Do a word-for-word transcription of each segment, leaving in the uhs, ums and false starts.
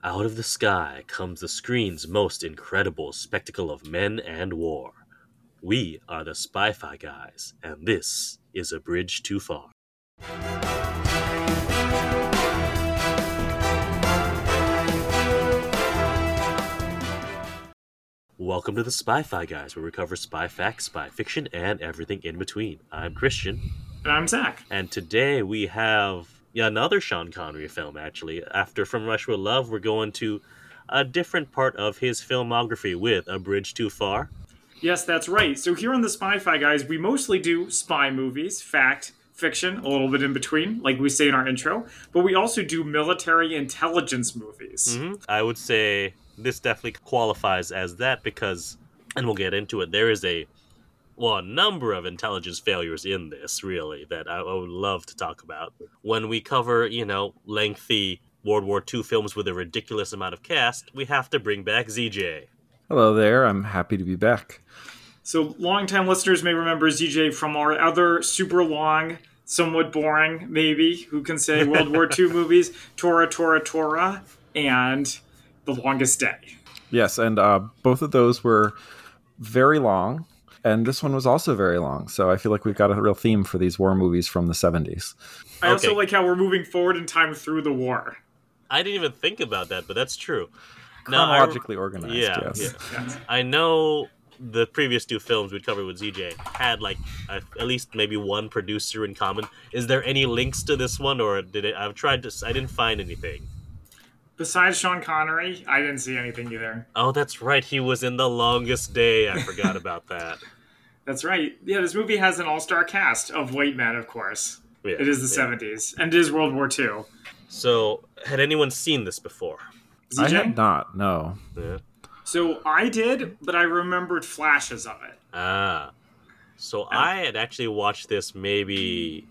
Out of the sky comes the screen's most incredible spectacle of men and war. We are the Spy-Fi Guys, and this is A Bridge Too Far. Welcome to the Spy-Fi Guys, where we cover spy facts, spy fiction, and everything in between. I'm Christian. And I'm Zach. And today we have yeah, another Sean Connery film, actually. After From Russia with Love, we're going to a different part of his filmography with A Bridge Too Far. Yes, that's right. So here on the Spy-Fi Guys, we mostly do spy movies, fact, fiction, a little bit in between, like we say in our intro. But we also do military intelligence movies. Mm-hmm. I would say this definitely qualifies as that because, and we'll get into it, there is a, well, a number of intelligence failures in this, really, that I, I would love to talk about. When we cover, you know, lengthy World War Two films with a ridiculous amount of cast, we have to bring back Z J. Hello there, I'm happy to be back. So longtime listeners may remember Z J from our other super long, somewhat boring, maybe, who can say World War Two movies, Tora, Tora, Tora, and The Longest Day. Yes, and uh, both of those were very long, and this one was also very long, so I feel like we've got a real theme for these war movies from the seventies. I also okay. like how we're moving forward in time through the war. I didn't even think about that, but that's true. Chronologically now, I, organized, yeah, yes. Yeah. yes. I know the previous two films we'd covered with Z J had, like, uh, at least maybe one producer in common. Is there any links to this one, or did it? I've tried to, I didn't find anything. Besides Sean Connery, I didn't see anything either. Oh, that's right. He was in The Longest Day. I forgot about that. That's right. Yeah, this movie has an all-star cast of white men, of course. Yeah, it is the yeah. seventies, and it is World War Two. So, had anyone seen this before? Z J? I had not, no. Yeah. So, I did, but I remembered flashes of it. Ah. So, uh, I had actually watched this maybe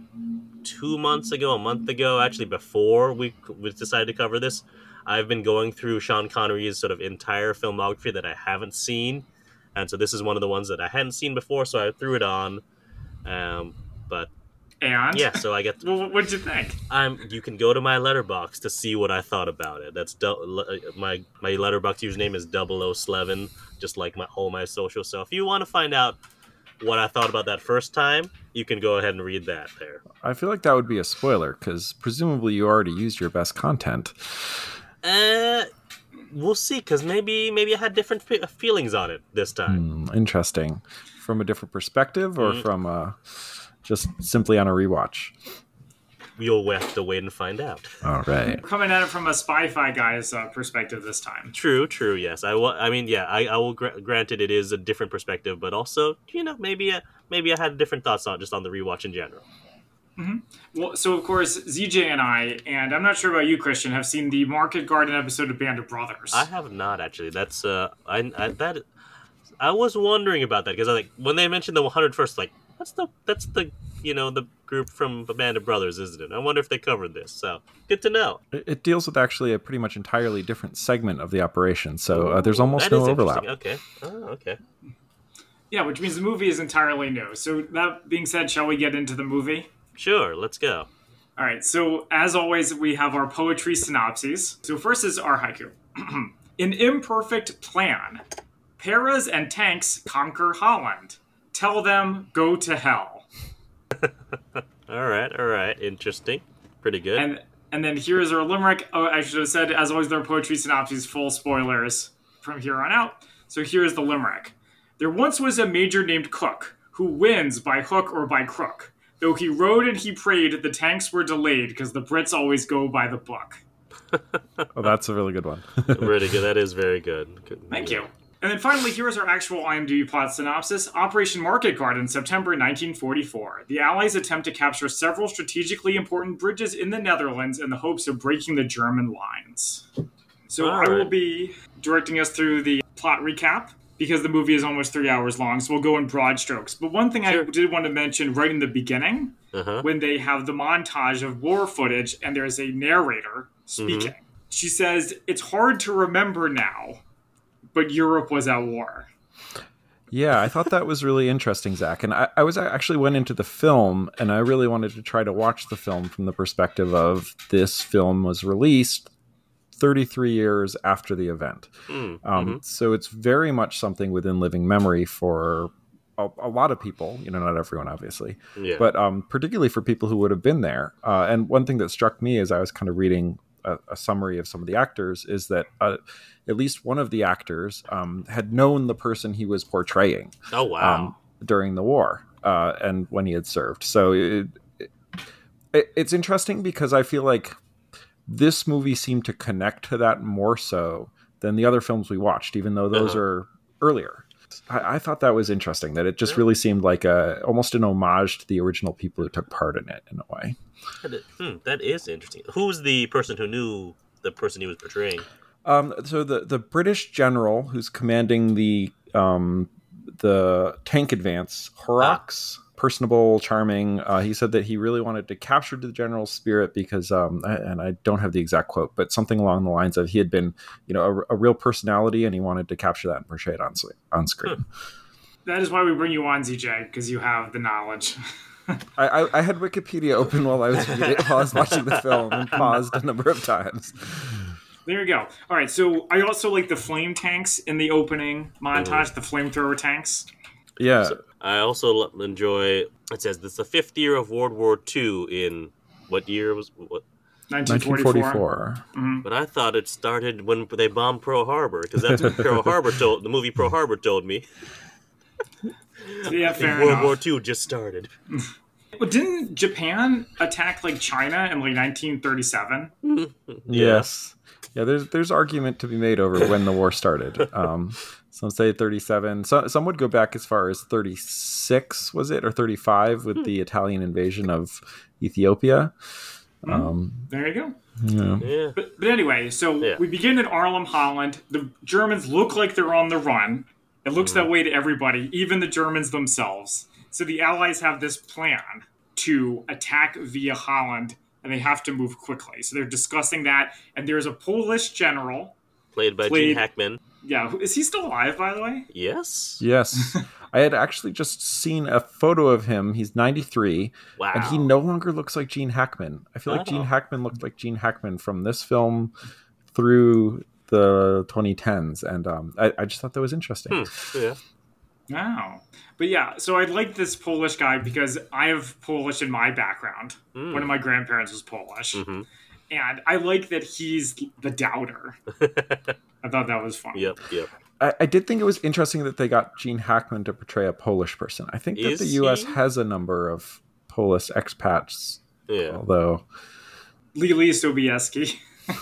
two months ago, a month ago, actually before we, we decided to cover this. I've been going through Sean Connery's sort of entire filmography that I haven't seen. And so this is one of the ones that I hadn't seen before, so I threw it on. Um, but and yeah, so I get. To, well, what did you think? I'm. You can go to my Letterboxd to see what I thought about it. That's du- my my Letterboxd username is double oh Slevin, just like my all my social. So if you want to find out what I thought about that first time, you can go ahead and read that there. I feel like that would be a spoiler because presumably you already used your best content. Uh. We'll see, because maybe maybe I had different fe- feelings on it this time. Mm, interesting. From a different perspective, or mm. from uh, just simply on a rewatch? You'll have to wait and find out. All right. We're coming at it from a Spy-Fi Guy's uh, perspective this time. True, true, yes. I, w- I mean, yeah, I, I will gra- granted it is a different perspective, but also, you know, maybe I, maybe I had different thoughts on just on the rewatch in general. Mm-hmm. Well, so of course, Z J and I, and I'm not sure about you, Christian, have seen the Market Garden episode of Band of Brothers. I have not actually. That's uh, I, I that I was wondering about that because I like when they mentioned the one hundred first, like that's the that's the you know the group from Band of Brothers, isn't it? I wonder if they covered this. So good to know. It, it deals with actually a pretty much entirely different segment of the operation, so uh, there's almost that no overlap. Okay. Oh, okay. Yeah, which means the movie is entirely new. So that being said, shall we get into the movie? Sure, let's go. All right, so as always, we have our poetry synopses. So first is our haiku. An imperfect plan. Paras and tanks conquer Holland. Tell them, go to hell. all right, all right. Interesting. Pretty good. And and then here's our limerick. Oh, I should have said, as always, their poetry synopses, full spoilers from here on out. So here's the limerick. There once was a major named Cook who wins by hook or by crook. Though he rode and he prayed, the tanks were delayed because the Brits always go by the book. Oh, that's a really good one. Really good. That is very good. good. Thank you. And then finally, here's our actual IMDb plot synopsis. Operation Market Garden, September nineteen forty-four. The Allies attempt to capture several strategically important bridges in the Netherlands in the hopes of breaking the German lines. So All I will right. be directing us through the plot recap, because the movie is almost three hours long, so we'll go in broad strokes. But one thing sure. I did want to mention right in the beginning, uh-huh. when they have the montage of war footage and there's a narrator speaking, mm-hmm. she says, it's hard to remember now, but Europe was at war. Yeah, I thought that was really interesting, Zach. And I, I was I actually went into the film, and I really wanted to try to watch the film from the perspective of this film was released thirty-three years after the event. Mm-hmm. Um, so it's very much something within living memory for a, a lot of people, you know, not everyone, obviously, yeah. but um, particularly for people who would have been there. Uh, and one thing that struck me as I was kind of reading a, a summary of some of the actors is that uh, at least one of the actors um, had known the person he was portraying. Oh, wow. Um, during the war uh, and when he had served. So it, it, it's interesting because I feel like this movie seemed to connect to that more so than the other films we watched, even though those uh-huh. are earlier. I, I thought that was interesting, that it just yeah. really seemed like a almost an homage to the original people who took part in it in a way. Hmm, that is interesting. Who's the person who knew the person he was portraying? Um, so the, the British general who's commanding the um, the tank advance, Horrocks, ah. personable, charming. Uh, he said that he really wanted to capture the general's spirit because, um, and I don't have the exact quote, but something along the lines of he had been, you know, a, a real personality, and he wanted to capture that and portray it on on screen. That is why we bring you on, Z J, because you have the knowledge. I, I, I had Wikipedia open while I was reading, while I was watching the film, and paused a number of times. There you go. All right, so I also like the flame tanks in the opening montage, mm. the flamethrower tanks. Yeah. So I also enjoy, it says this is the fifth year of World War Two in, what year was what? nineteen forty-four. nineteen forty-four. Mm-hmm. But I thought it started when they bombed Pearl Harbor, because that's what Pearl Harbor told, the movie Pearl Harbor told me. Yeah, fair World enough. War Two just started. Well, didn't Japan attack like China in like nineteen thirty-seven? Yes. Yeah, there's there's argument to be made over when the war started. Um, some say thirty-seven. So, some would go back as far as thirty-six, was it, or thirty-five, with the Italian invasion of Ethiopia. Um, there you go. Yeah. Yeah. But, but anyway, so yeah. we begin in Arnhem, Holland. The Germans look like they're on the run. It looks mm. that way to everybody, even the Germans themselves. So the Allies have this plan to attack via Holland, and they have to move quickly. So they're discussing that, and there's a Polish general. Played by played, Gene Hackman. Yeah. Is he still alive, by the way? Yes. Yes. I had actually just seen a photo of him. He's ninety-three. Wow. And he no longer looks like Gene Hackman. I feel like oh. Gene Hackman looked like Gene Hackman from this film through the twenty tens. And um, I, I just thought that was interesting. Hmm. Yeah. Wow. But yeah, so I like this Polish guy because I have Polish in my background. Mm. One of my grandparents was Polish. Mm-hmm. And I like that he's the doubter. I thought that was fun. Yep, yep. I, I did think it was interesting that they got Gene Hackman to portray a Polish person. I think that Is the U S he? has a number of Polish expats. Yeah. Although... Lili Sobieski.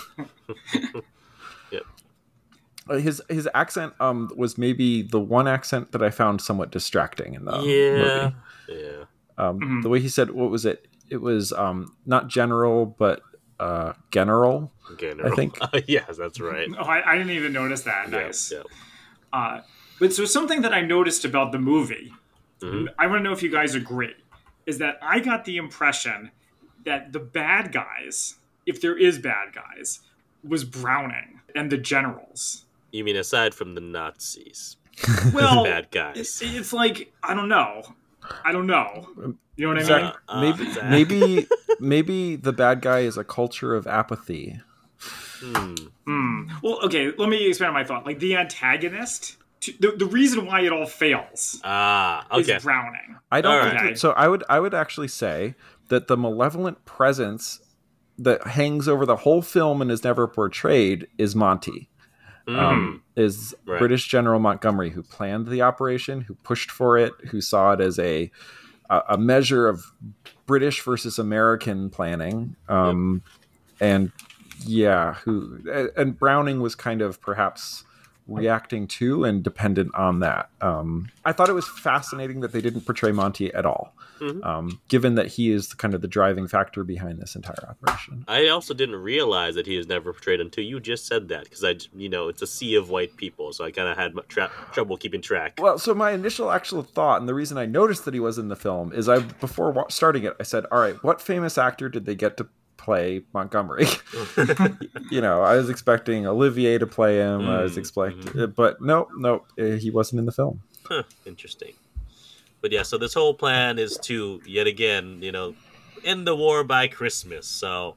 Yep. His his accent um was maybe the one accent that I found somewhat distracting in the yeah. movie. Yeah. Um, mm-hmm. The way he said, what was it? It was um not general, but uh general. General. I think. Uh, yes, that's right. Oh, I, I didn't even notice that. Yep, Nice. Yep. Uh, but so something that I noticed about the movie, mm-hmm. I want to know if you guys agree, is that I got the impression that the bad guys, if there is bad guys, was Browning and the generals. You mean aside from the Nazis? Well, bad guys. It, it's like, I don't know. I don't know. You know what I mean? Uh, uh, maybe, Zach. maybe, maybe the bad guy is a culture of apathy. Hmm. Mm. Well, okay, let me expand on my thought. Like, the antagonist, to, the, the reason why it all fails Ah, okay. is Browning. I don't All think right. that, so. I would I would actually say that the malevolent presence that hangs over the whole film and is never portrayed is Monty. Mm. Um, is Right. British General Montgomery, who planned the operation, who pushed for it, who saw it as a a, a measure of British versus American planning. Um, yep. And yeah, who and Browning was kind of perhaps reacting to and dependent on that. Um, I thought it was fascinating that they didn't portray Monty at all, mm-hmm. um, given that he is kind of the driving factor behind this entire operation. I also didn't realize that he was never portrayed until you just said that, because I, you know, it's a sea of white people, so I kind of had tra- trouble keeping track. Well, so my initial actual thought, and the reason I noticed that he was in the film, is I before wa- starting it, I said, "All right, what famous actor did they get to play Montgomery?" You know, I was expecting Olivier to play him. Mm, I was expecting, mm-hmm. but no, no, he wasn't in the film. Huh, interesting. But yeah, so this whole plan is to, yet again, you know, end the war by Christmas. So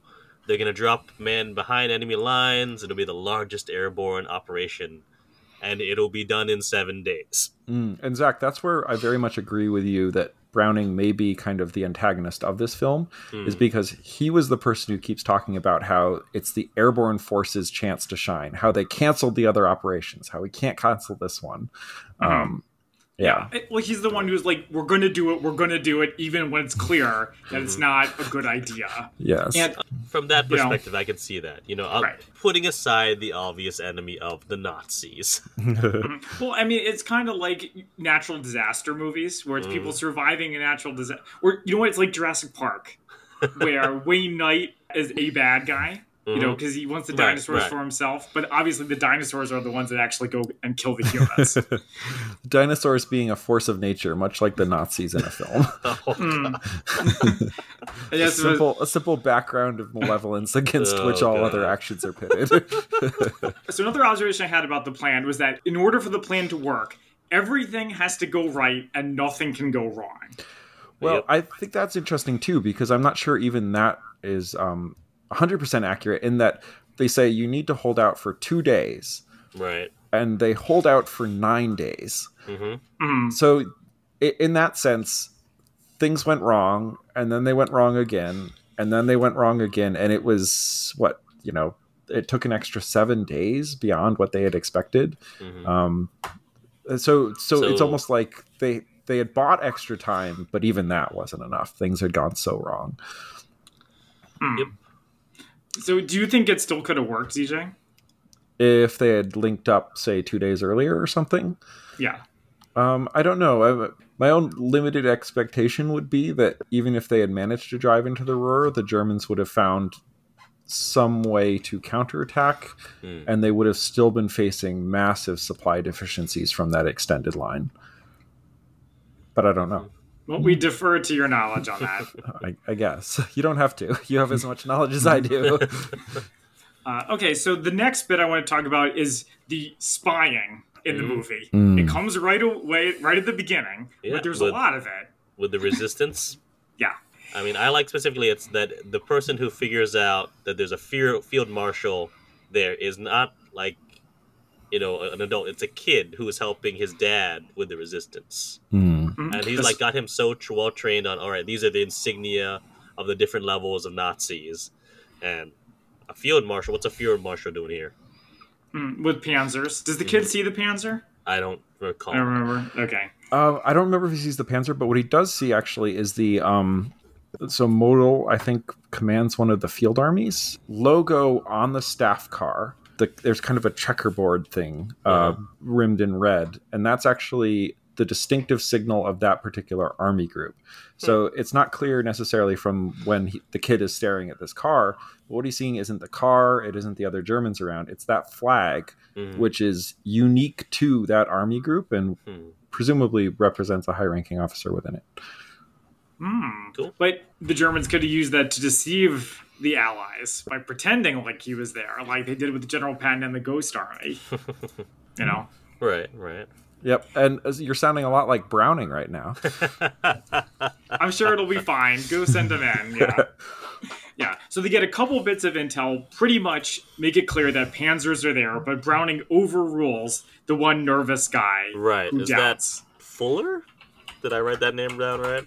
they're going to drop man behind enemy lines. It'll be the largest airborne operation, and it'll be done in seven days. Mm. And Zach, that's where I very much agree with you that Browning may be kind of the antagonist of this film, mm. is because he was the person who keeps talking about how it's the airborne forces' chance to shine, how they canceled the other operations, how we can't cancel this one. Mm-hmm. Um, yeah. yeah. Well, he's the one who's like, we're going to do it, we're going to do it, even when it's clear that it's not a good idea. Yes. And from that perspective, you know, I can see that. You know, right. putting aside the obvious enemy of the Nazis. Well, I mean, it's kind of like natural disaster movies, where it's mm. people surviving a natural disaster. Or, you know what, it's like Jurassic Park, where Wayne Knight is a bad guy. You know, because he wants the dinosaurs right, right. for himself. But obviously the dinosaurs are the ones that actually go and kill the humans. Dinosaurs being a force of nature, much like the Nazis in a film. Oh, mm. a, simple, a simple background of malevolence against oh, which all God. other actions are pitted. So another observation I had about the plan was that in order for the plan to work, everything has to go right and nothing can go wrong. Well, yep. I think that's interesting too, because I'm not sure even that is... Um, one hundred percent accurate in that they say you need to hold out for two days. Right. And they hold out for nine days. Mm-hmm. Mm. So in that sense, things went wrong, and then they went wrong again, and then they went wrong again. And it was, what, you know, it took an extra seven days beyond what they had expected. Mm-hmm. Um, so, so, so it's almost like they, they had bought extra time, but even that wasn't enough. Things had gone so wrong. Mm. Yep. So do you think it still could have worked, Z J? If they had linked up, say, two days earlier or something? Yeah. Um, I don't know. I, my own limited expectation would be that even if they had managed to drive into the Ruhr, the Germans would have found some way to counterattack, mm. and they would have still been facing massive supply deficiencies from that extended line. But I don't know. Well, we defer to your knowledge on that. I, I guess. You don't have to. You have as much knowledge as I do. uh, okay, so the next bit I want to talk about is the spying in mm. the movie. Mm. It comes right away, right at the beginning, yeah, but there's with, a lot of it. With the resistance? Yeah. I mean, I like specifically it's that the person who figures out that there's a field marshal there is not like, you know, an adult. It's a kid who is helping his dad with the resistance. Mm. And he's like got him so well trained on, all right, these are the insignia of the different levels of Nazis. And a field marshal, what's a field marshal doing here? Mm, with panzers. Does the kid mm. see the panzer? I don't recall. I don't remember. Okay. Uh, I don't remember if he sees the panzer, but what he does see actually is the... Um, so Model, I think, commands one of the field armies. Logo on the staff car. The, there's kind of a checkerboard thing uh, yeah. rimmed in red. And that's actually... the distinctive signal of that particular army group. So it's not clear necessarily from when he, the kid is staring at this car, but what he's seeing isn't the car, it isn't the other Germans around, it's that flag, mm-hmm. which is unique to that army group and mm. presumably represents a high-ranking officer within it. Mm. Cool. But the Germans could have used that to deceive the Allies by pretending like he was there, like they did with General Patton and the Ghost Army. You know? Right, right. Yep, and you're sounding a lot like Browning right now. I'm sure it'll be fine. Go send them in, yeah. Yeah, so they get a couple bits of intel, pretty much make it clear that panzers are there, but Browning overrules the one nervous guy right. who Is doubts. That Fuller? Did I write that name down right?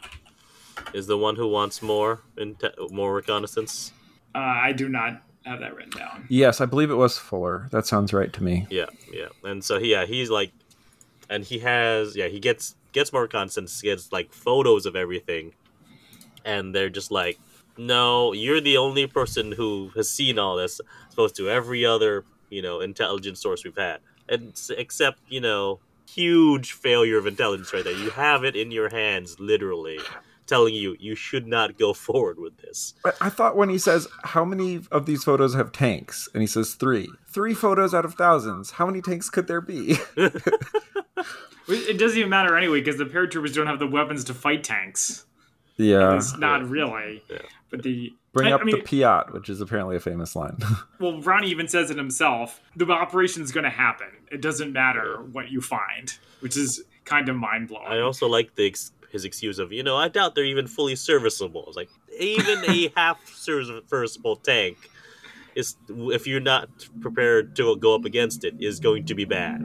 Is the one who wants more, inte- more reconnaissance? Uh, I do not have that written down. Yes, I believe it was Fuller. That sounds right to me. Yeah, yeah. And so, yeah, he's like... And he has, yeah, he gets gets more reconnaissance, gets like photos of everything, and they're just like, no, you're the only person who has seen all this, as opposed to every other, you know, intelligence source we've had, and except, you know, huge failure of intelligence right there. You have it in your hands, literally, telling you you should not go forward with this. I thought when he says, how many of these photos have tanks? And he says three. Three photos out of thousands. How many tanks could there be? It doesn't even matter anyway, because the paratroopers don't have the weapons to fight tanks. Yeah. It's not yeah. really. Yeah. But the Bring I, up I mean, the Piat, which is apparently a famous line. Well, Ronnie even says it himself. The operation's going to happen. It doesn't matter what you find, which is kind of mind-blowing. I also like the ex- his excuse of, you know, I doubt they're even fully serviceable. It's like, even a half serviceable tank is, if you're not prepared to go up against it, is going to be bad.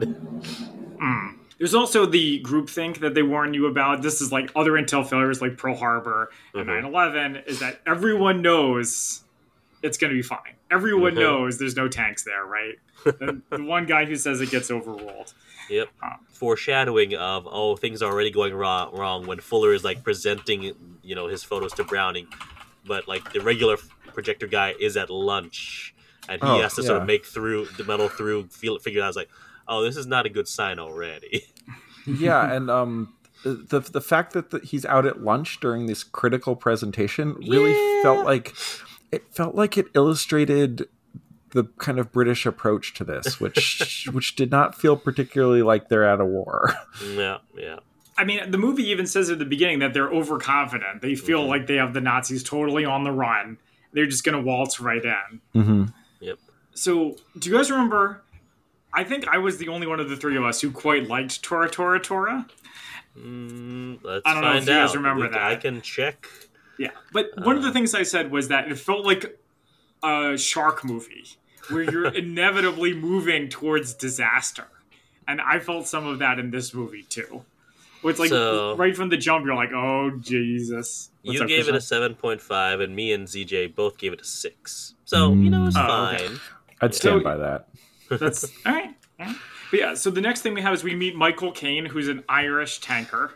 Mm. There's also the groupthink that they warn you about. This is like other intel failures like Pearl Harbor and mm-hmm. nine eleven, is that everyone knows it's going to be fine. Everyone mm-hmm. knows there's no tanks there, right? the, the one guy who says it gets overruled. Yep. Um, Foreshadowing of, oh, things are already going wrong, wrong when Fuller is like presenting, you know, his photos to Browning. But like the regular projector guy is at lunch and he oh, has to yeah. sort of make through the metal through, feel, figure out, like, oh, this is not a good sign already. Yeah, and um, the the fact that the, he's out at lunch during this critical presentation really yeah. felt like it felt like it illustrated the kind of British approach to this, which which did not feel particularly like they're at a war. Yeah, yeah. I mean, the movie even says at the beginning that they're overconfident. They feel mm-hmm. like they have the Nazis totally on the run. They're just going to waltz right in. Mm-hmm. Yep. So, do you guys remember? I think I was the only one of the three of us who quite liked Tora Tora Tora. Mm, let's I don't find know if you out. guys remember we, that. I can check. Yeah, but uh, one of the things I said was that it felt like a shark movie where you're inevitably moving towards disaster. And I felt some of that in this movie, too. Where it's like, so, right from the jump, you're like, oh, Jesus. What's you gave it a seven point five, and me and Z J both gave it a six. So, mm. you know, it's oh, fine. Okay. I'd stand so, by that. That's all right. all right. But yeah, so the next thing we have is we meet Michael Caine, who's an Irish tanker.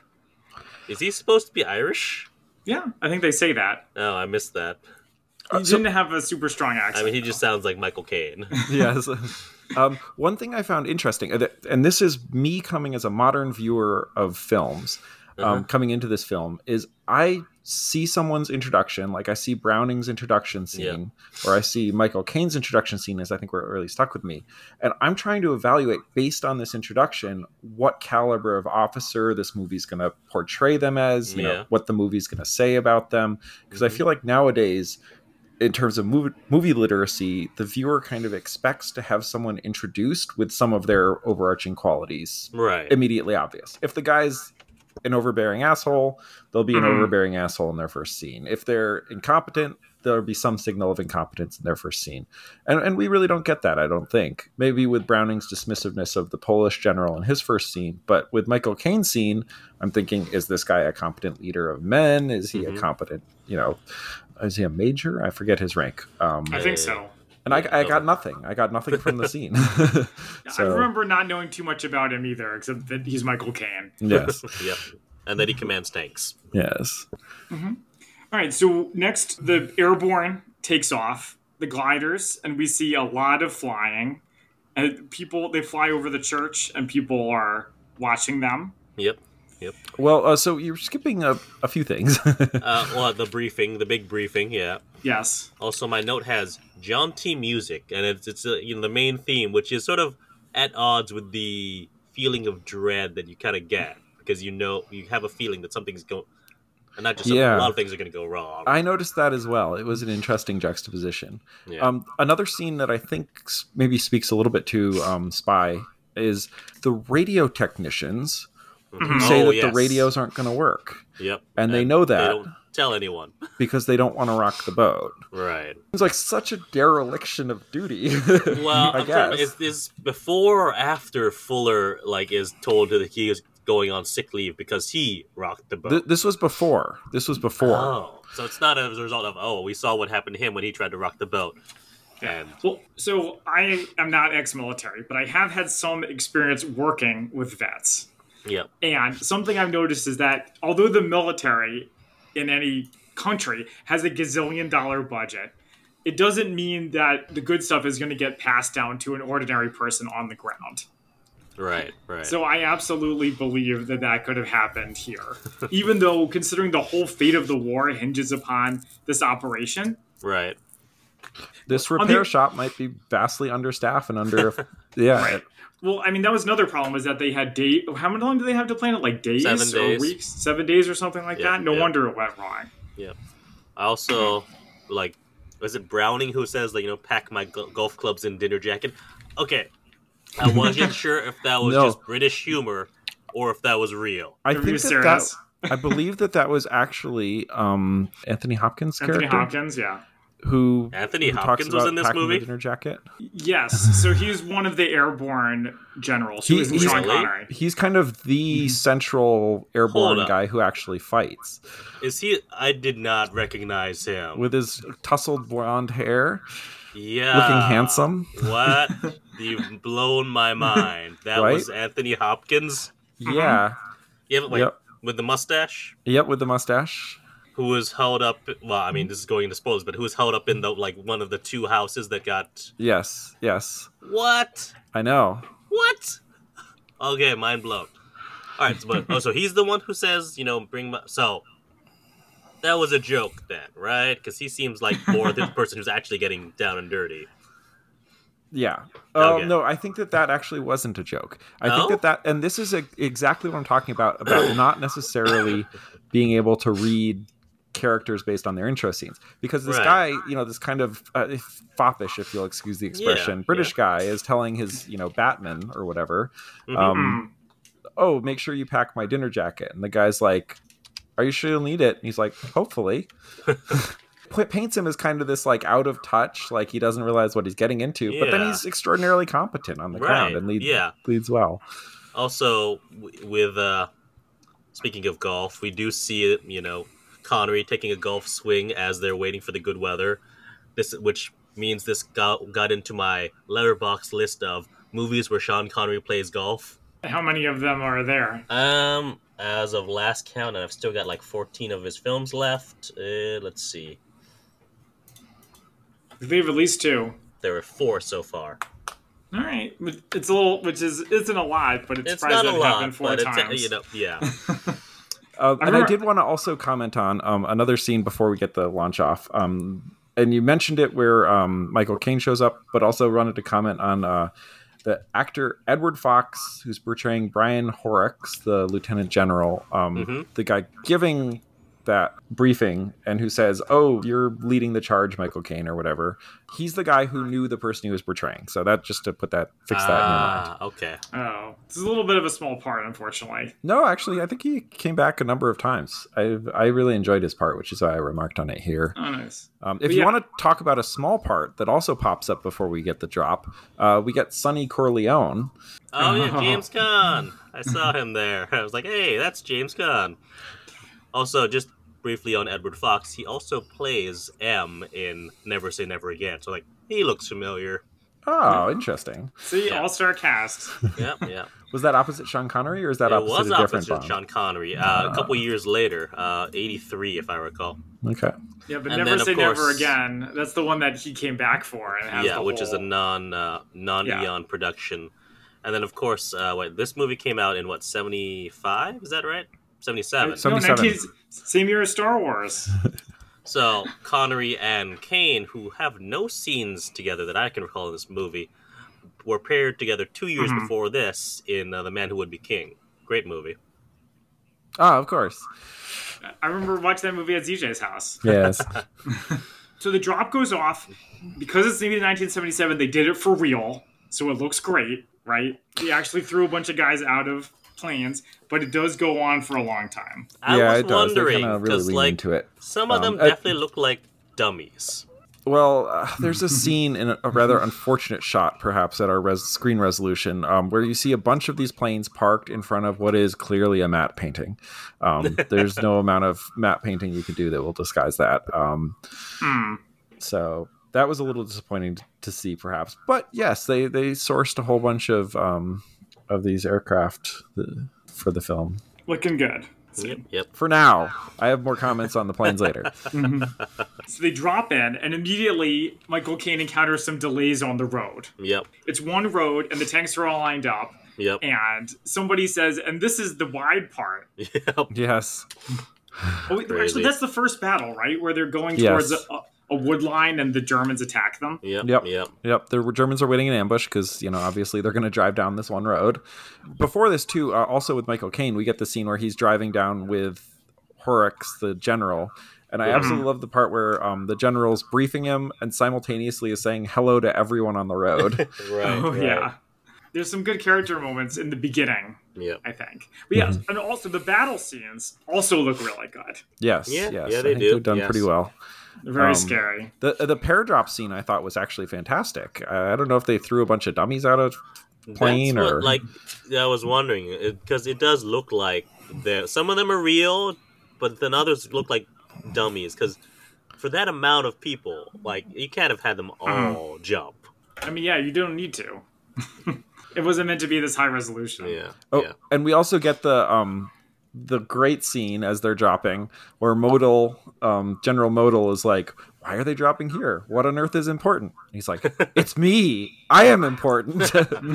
Is he supposed to be Irish? Yeah, I think they say that. Oh, I missed that. He uh, so, didn't have a super strong accent. I mean, he just sounds like Michael Caine. Yes. Um, one thing I found interesting, and this is me coming as a modern viewer of films, um, uh-huh. coming into this film, is I see someone's introduction, like I see Browning's introduction scene, yeah. or I see Michael Caine's introduction scene, as I think were really stuck with me. And I'm trying to evaluate, based on this introduction, what caliber of officer this movie's going to portray them as, you yeah. know, what the movie's going to say about them. Because mm-hmm. I feel like nowadays, in terms of movie, movie literacy, the viewer kind of expects to have someone introduced with some of their overarching qualities right. immediately obvious. If the guy's an overbearing asshole, they'll be an mm-hmm. overbearing asshole in their first scene. If they're incompetent, there'll be some signal of incompetence in their first scene. And and we really don't get that, I don't think. Maybe with Browning's dismissiveness of the Polish general in his first scene, but with Michael Caine's scene, I'm thinking, is this guy a competent leader of men? Is he mm-hmm. a competent, you know, is he a major? I forget his rank. Um, I think so. And I, I got nothing. I got nothing from the scene. So, I remember not knowing too much about him either, except that he's Michael Caine. Yes. Yep. And that he commands tanks. Yes. Mm-hmm. All right. So next, the airborne takes off, the gliders, and we see a lot of flying. And people, they fly over the church, and people are watching them. Yep. Yep. Well, uh, so you're skipping a, a few things. uh, well, the briefing, the big briefing, yeah. Yes. Also, my note has jaunty music, and it's it's uh, you know the main theme, which is sort of at odds with the feeling of dread that you kind of get because you know you have a feeling that something's going, and not just yeah. a lot of things are going to go wrong. I noticed that as well. It was an interesting juxtaposition. Yeah. Um, another scene that I think maybe speaks a little bit to um, Spy is the radio technicians. Who say oh, that yes. the radios aren't going to work. Yep. And, and they know that. They don't tell anyone. Because they don't want to rock the boat. Right. It's like such a dereliction of duty. Well, I guess. Is this before or after Fuller like is told that he is going on sick leave because he rocked the boat? Th- this was before. This was before. Oh. So it's not as a result of, oh, we saw what happened to him when he tried to rock the boat. And well, so I am not ex-military, but I have had some experience working with vets. Yeah. And something I've noticed is that although the military in any country has a gazillion dollar budget, it doesn't mean that the good stuff is going to get passed down to an ordinary person on the ground. Right, right. So I absolutely believe that that could have happened here. Even though, considering the whole fate of the war hinges upon this operation. Right. This repair the, shop might be vastly understaffed and under... yeah. Right. Well, I mean, that was another problem, is that they had day. How long do they have to plan it? Like days, Seven days. or weeks? Seven days or something like yeah, that? No yeah. wonder it went wrong. Yeah. I also, like, was it Browning who says, like, you know, pack my go- golf clubs in dinner jacket? Okay. I wasn't sure if that was no. just British humor or if that was real. I think that, that I believe that that was actually um, Anthony Hopkins' Anthony character. Hopkins, yeah. Who Anthony who Hopkins was in this movie? The dinner jacket. Yes, so he's one of the airborne generals. He, he's Sean really? Connery. He's kind of the mm-hmm. central airborne guy who actually fights. Is he? I did not recognize him with his tousled blonde hair. Yeah, looking handsome. What? You've blown my mind. That right? was Anthony Hopkins. Yeah. Yeah, like yep. with the mustache. Yep, with the mustache. Who was held up? Well, I mean, this is going into spoilers, but who was held up in the like one of the two houses that got? Yes, yes. What? I know. What? Okay, mind blown. All right, so, but oh, so he's the one who says, you know, bring my. So that was a joke then, right? Because he seems like more the person who's actually getting down and dirty. Yeah. Oh okay. No, I think that that actually wasn't a joke. I no? think that that, and this is a, exactly what I'm talking about about not necessarily being able to read characters based on their intro scenes, because this right. guy, you know, this kind of uh, foppish, if you'll excuse the expression, yeah, British yeah. guy is telling his, you know, Batman or whatever, mm-hmm. um, oh, make sure you pack my dinner jacket. And the guy's like, are you sure you'll need it? And he's like, hopefully. Paints him as kind of this like out of touch, like he doesn't realize what he's getting into, yeah. but then he's extraordinarily competent on the right. ground and leads, yeah. leads well. Also, w- with uh, speaking of golf, we do see it, you know, Connery taking a golf swing as they're waiting for the good weather. This, which means this got, got into my letterbox list of movies where Sean Connery plays golf. How many of them are there? Um, as of last count, and I've still got like fourteen of his films left. Uh, let's see. They've at least two. There were four so far. All right, it's a little, which is isn't a lot, but it's, it's surprising that it happened four but times. It's, you know, yeah. Uh, and I, I did want to also comment on um, another scene before we get the launch off. Um, and you mentioned it where um, Michael Caine shows up, but also wanted to comment on uh, the actor Edward Fox, who's portraying Brian Horrocks, the lieutenant general, um, mm-hmm. the guy giving that briefing and who says, oh, you're leading the charge, Michael Caine, or whatever. He's the guy who knew the person he was portraying. So that just to put that, fix that uh, in your mind. Okay. Oh, this is a little bit of a small part, unfortunately. No, actually, I think he came back a number of times. I I really enjoyed his part, which is why I remarked on it here. Oh, nice. Um, if but you yeah. want to talk about a small part that also pops up before we get the drop, uh, we get Sonny Corleone. Oh, yeah, James Caan. I saw him there. I was like, hey, that's James Caan. Also, just briefly on Edward Fox, he also plays M in Never Say Never Again. So, like, he looks familiar. Oh, interesting. See, yeah. all-star cast. Yeah, yeah. Was that opposite Sean Connery, or is that it opposite was a different opposite Sean Connery? Uh, uh, a couple years later, uh, eighty-three, if I recall. Okay. Yeah, but and Never then, Say course, Never Again. That's the one that he came back for. And has yeah, the which whole... is a non uh, non Eon yeah. production. And then, of course, uh, wait, this movie came out in what, seventy-five? Is that right? seventy-seven. seventy-seven. No, nineteen, same year as Star Wars. So Connery and Caine, who have no scenes together that I can recall in this movie, were paired together two years mm-hmm. before this in uh, The Man Who Would Be King. Great movie. Oh, of course. I remember watching that movie at Z J's house. Yes. So the drop goes off. Because it's maybe nineteen seventy-seven, they did it for real. So it looks great, right? They actually threw a bunch of guys out of planes, but it does go on for a long time. I yeah, was it does. wondering, because really like, into it. some of them um, definitely uh, look like dummies. Well, uh, there's a scene in a, a rather unfortunate shot, perhaps, at our res- screen resolution, um, where you see a bunch of these planes parked in front of what is clearly a matte painting. Um, there's no amount of matte painting you can do that will disguise that. Um, hmm. So that was a little disappointing to, to see, perhaps. But yes, they, they sourced a whole bunch of um, of these aircraft the, for the film. Looking good. Yep, yep. For now. I have more comments on the planes later. Mm-hmm. So they drop in, and immediately Michael Caine encounters some delays on the road. Yep. It's one road, and the tanks are all lined up. Yep. And somebody says, and this is the wide part. Yep. Yes. Oh, actually, that's the first battle, right? Where they're going towards yes. a, a wood line, and the Germans attack them. Yep. Yep. Yep. Yep. The Germans are waiting in ambush because, you know, obviously they're going to drive down this one road. Before this, too, uh, also with Michael Caine, we get the scene where he's driving down with Horrocks, the general. And I mm-hmm. absolutely love the part where um, the general's briefing him and simultaneously is saying hello to everyone on the road. right. Oh, right. yeah. There's some good character moments in the beginning. Yeah, I think. But yes, Mm-hmm. and also the battle scenes also look really good. Yes, Yeah, yes. yeah, I they think do. they've done Yes. pretty well. They're very Um, scary. The the pair drop scene I thought was actually fantastic. I don't know if they threw a bunch of dummies out of plane That's or what, like I was wondering because it, it does look like the some of them are real, but then others look like dummies. Because for that amount of people, like you can't have had them all uh-huh. jump. I mean, yeah, you don't need to. It wasn't meant to be this high resolution. Yeah. Oh, yeah. And we also get the um the great scene as they're dropping, where Modal, um, General Modal is like, "Why are they dropping here? What on earth is important?" And he's like, "It's me. I am important."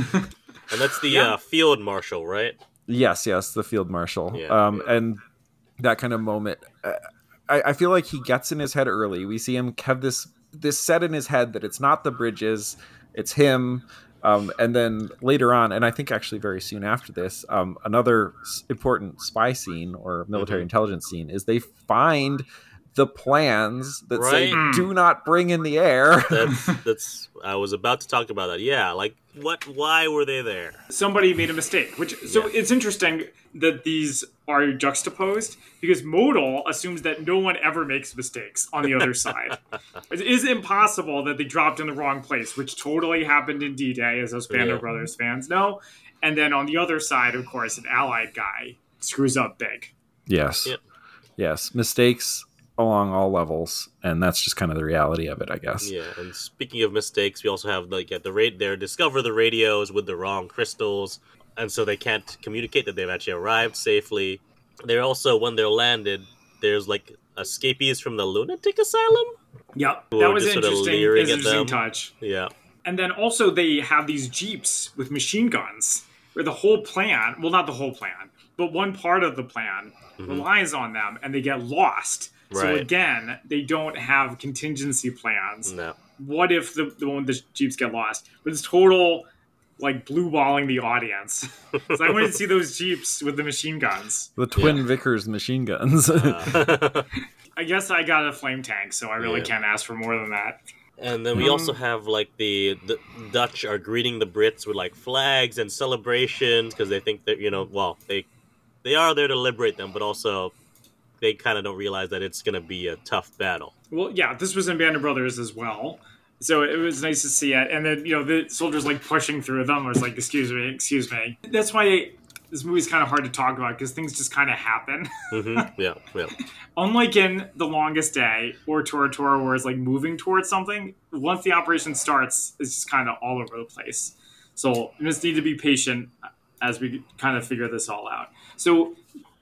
And that's the yeah. uh, field marshal, right? Yes, yes, the field marshal. Yeah, um, yeah. And that kind of moment, uh, I, I feel like he gets in his head early. We see him have this this set in his head that it's not the bridges, it's him. Um, and then later on, and I think actually very soon after this, um, another s- important spy scene or military mm-hmm. intelligence scene is they find the plans that right. say "do not bring in the air." That's, that's. I was about to talk about that. Yeah, like what? Why were they there? Somebody made a mistake. Which so yeah. it's interesting that these are juxtaposed because Modal assumes that no one ever makes mistakes on the other side. It is impossible that they dropped in the wrong place, which totally happened in D-Day, as those Band of yeah. Brothers fans know. And then on the other side, of course, an Allied guy screws up big. Yes, yep. yes, mistakes along all levels, and that's just kind of the reality of it, I guess. Yeah, and speaking of mistakes, we also have like at the rate they discover the radios with the wrong crystals, and so they can't communicate that they've actually arrived safely. They're also when they're landed, there's like escapees from the lunatic asylum. Yep, that was interesting. Interesting touch. Yeah, and then also they have these jeeps with machine guns, where the whole plan, well, not the whole plan, but one part of the plan mm-hmm. relies on them, and they get lost. So right. again, they don't have contingency plans. No. What if the the, one, the Jeeps get lost? But it's total, like, blue balling the audience. So I wanted to see those Jeeps with the machine guns. The twin yeah. Vickers machine guns. uh. I guess I got a flame tank, so I really yeah. can't ask for more than that. And then we um, also have, like, the, the Dutch are greeting the Brits with, like, flags and celebrations because they think that, you know, well, they they are there to liberate them, but also they kind of don't realize that it's going to be a tough battle. Well, yeah, this was in Band of Brothers as well. So it was nice to see it. And then, you know, the soldiers, like, pushing through them. I was like, excuse me, excuse me. That's why this movie's kind of hard to talk about, because things just kind of happen. Mm-hmm. Yeah, yeah. Unlike in The Longest Day or Tora Tora, where it's, like, moving towards something, once the operation starts, it's just kind of all over the place. So you just need to be patient as we kind of figure this all out. So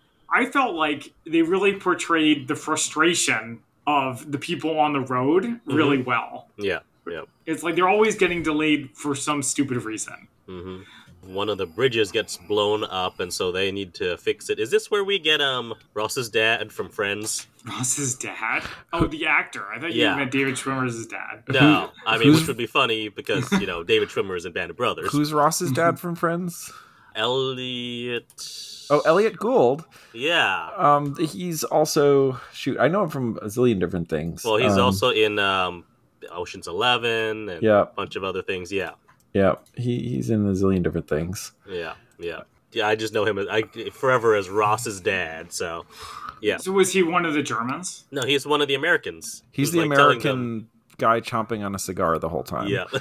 I felt like they really portrayed the frustration of the people on the road really mm-hmm. well. Yeah, yeah. It's like they're always getting delayed for some stupid reason. Mm-hmm. One of the bridges gets blown up, and so they need to fix it. Is this where we get um Ross's dad from Friends? Ross's dad? Oh, the actor. I thought you yeah. meant David Schwimmer's dad. No, I mean, which would be funny because, you know, David Schwimmer is in Band of Brothers. Who's Ross's dad from Friends? Elliot... Oh, Elliot Gould. Yeah. Um, he's also shoot. I know him from a zillion different things. Well, he's um, also in um, Ocean's Eleven and yeah. a bunch of other things. Yeah. Yeah, he he's in a zillion different things. Yeah, yeah, yeah. I just know him as, I, forever as Ross's dad. So, yeah. So was he one of the Germans? No, he's one of the Americans. He's, he's the like American guy chomping on a cigar the whole time. Yeah.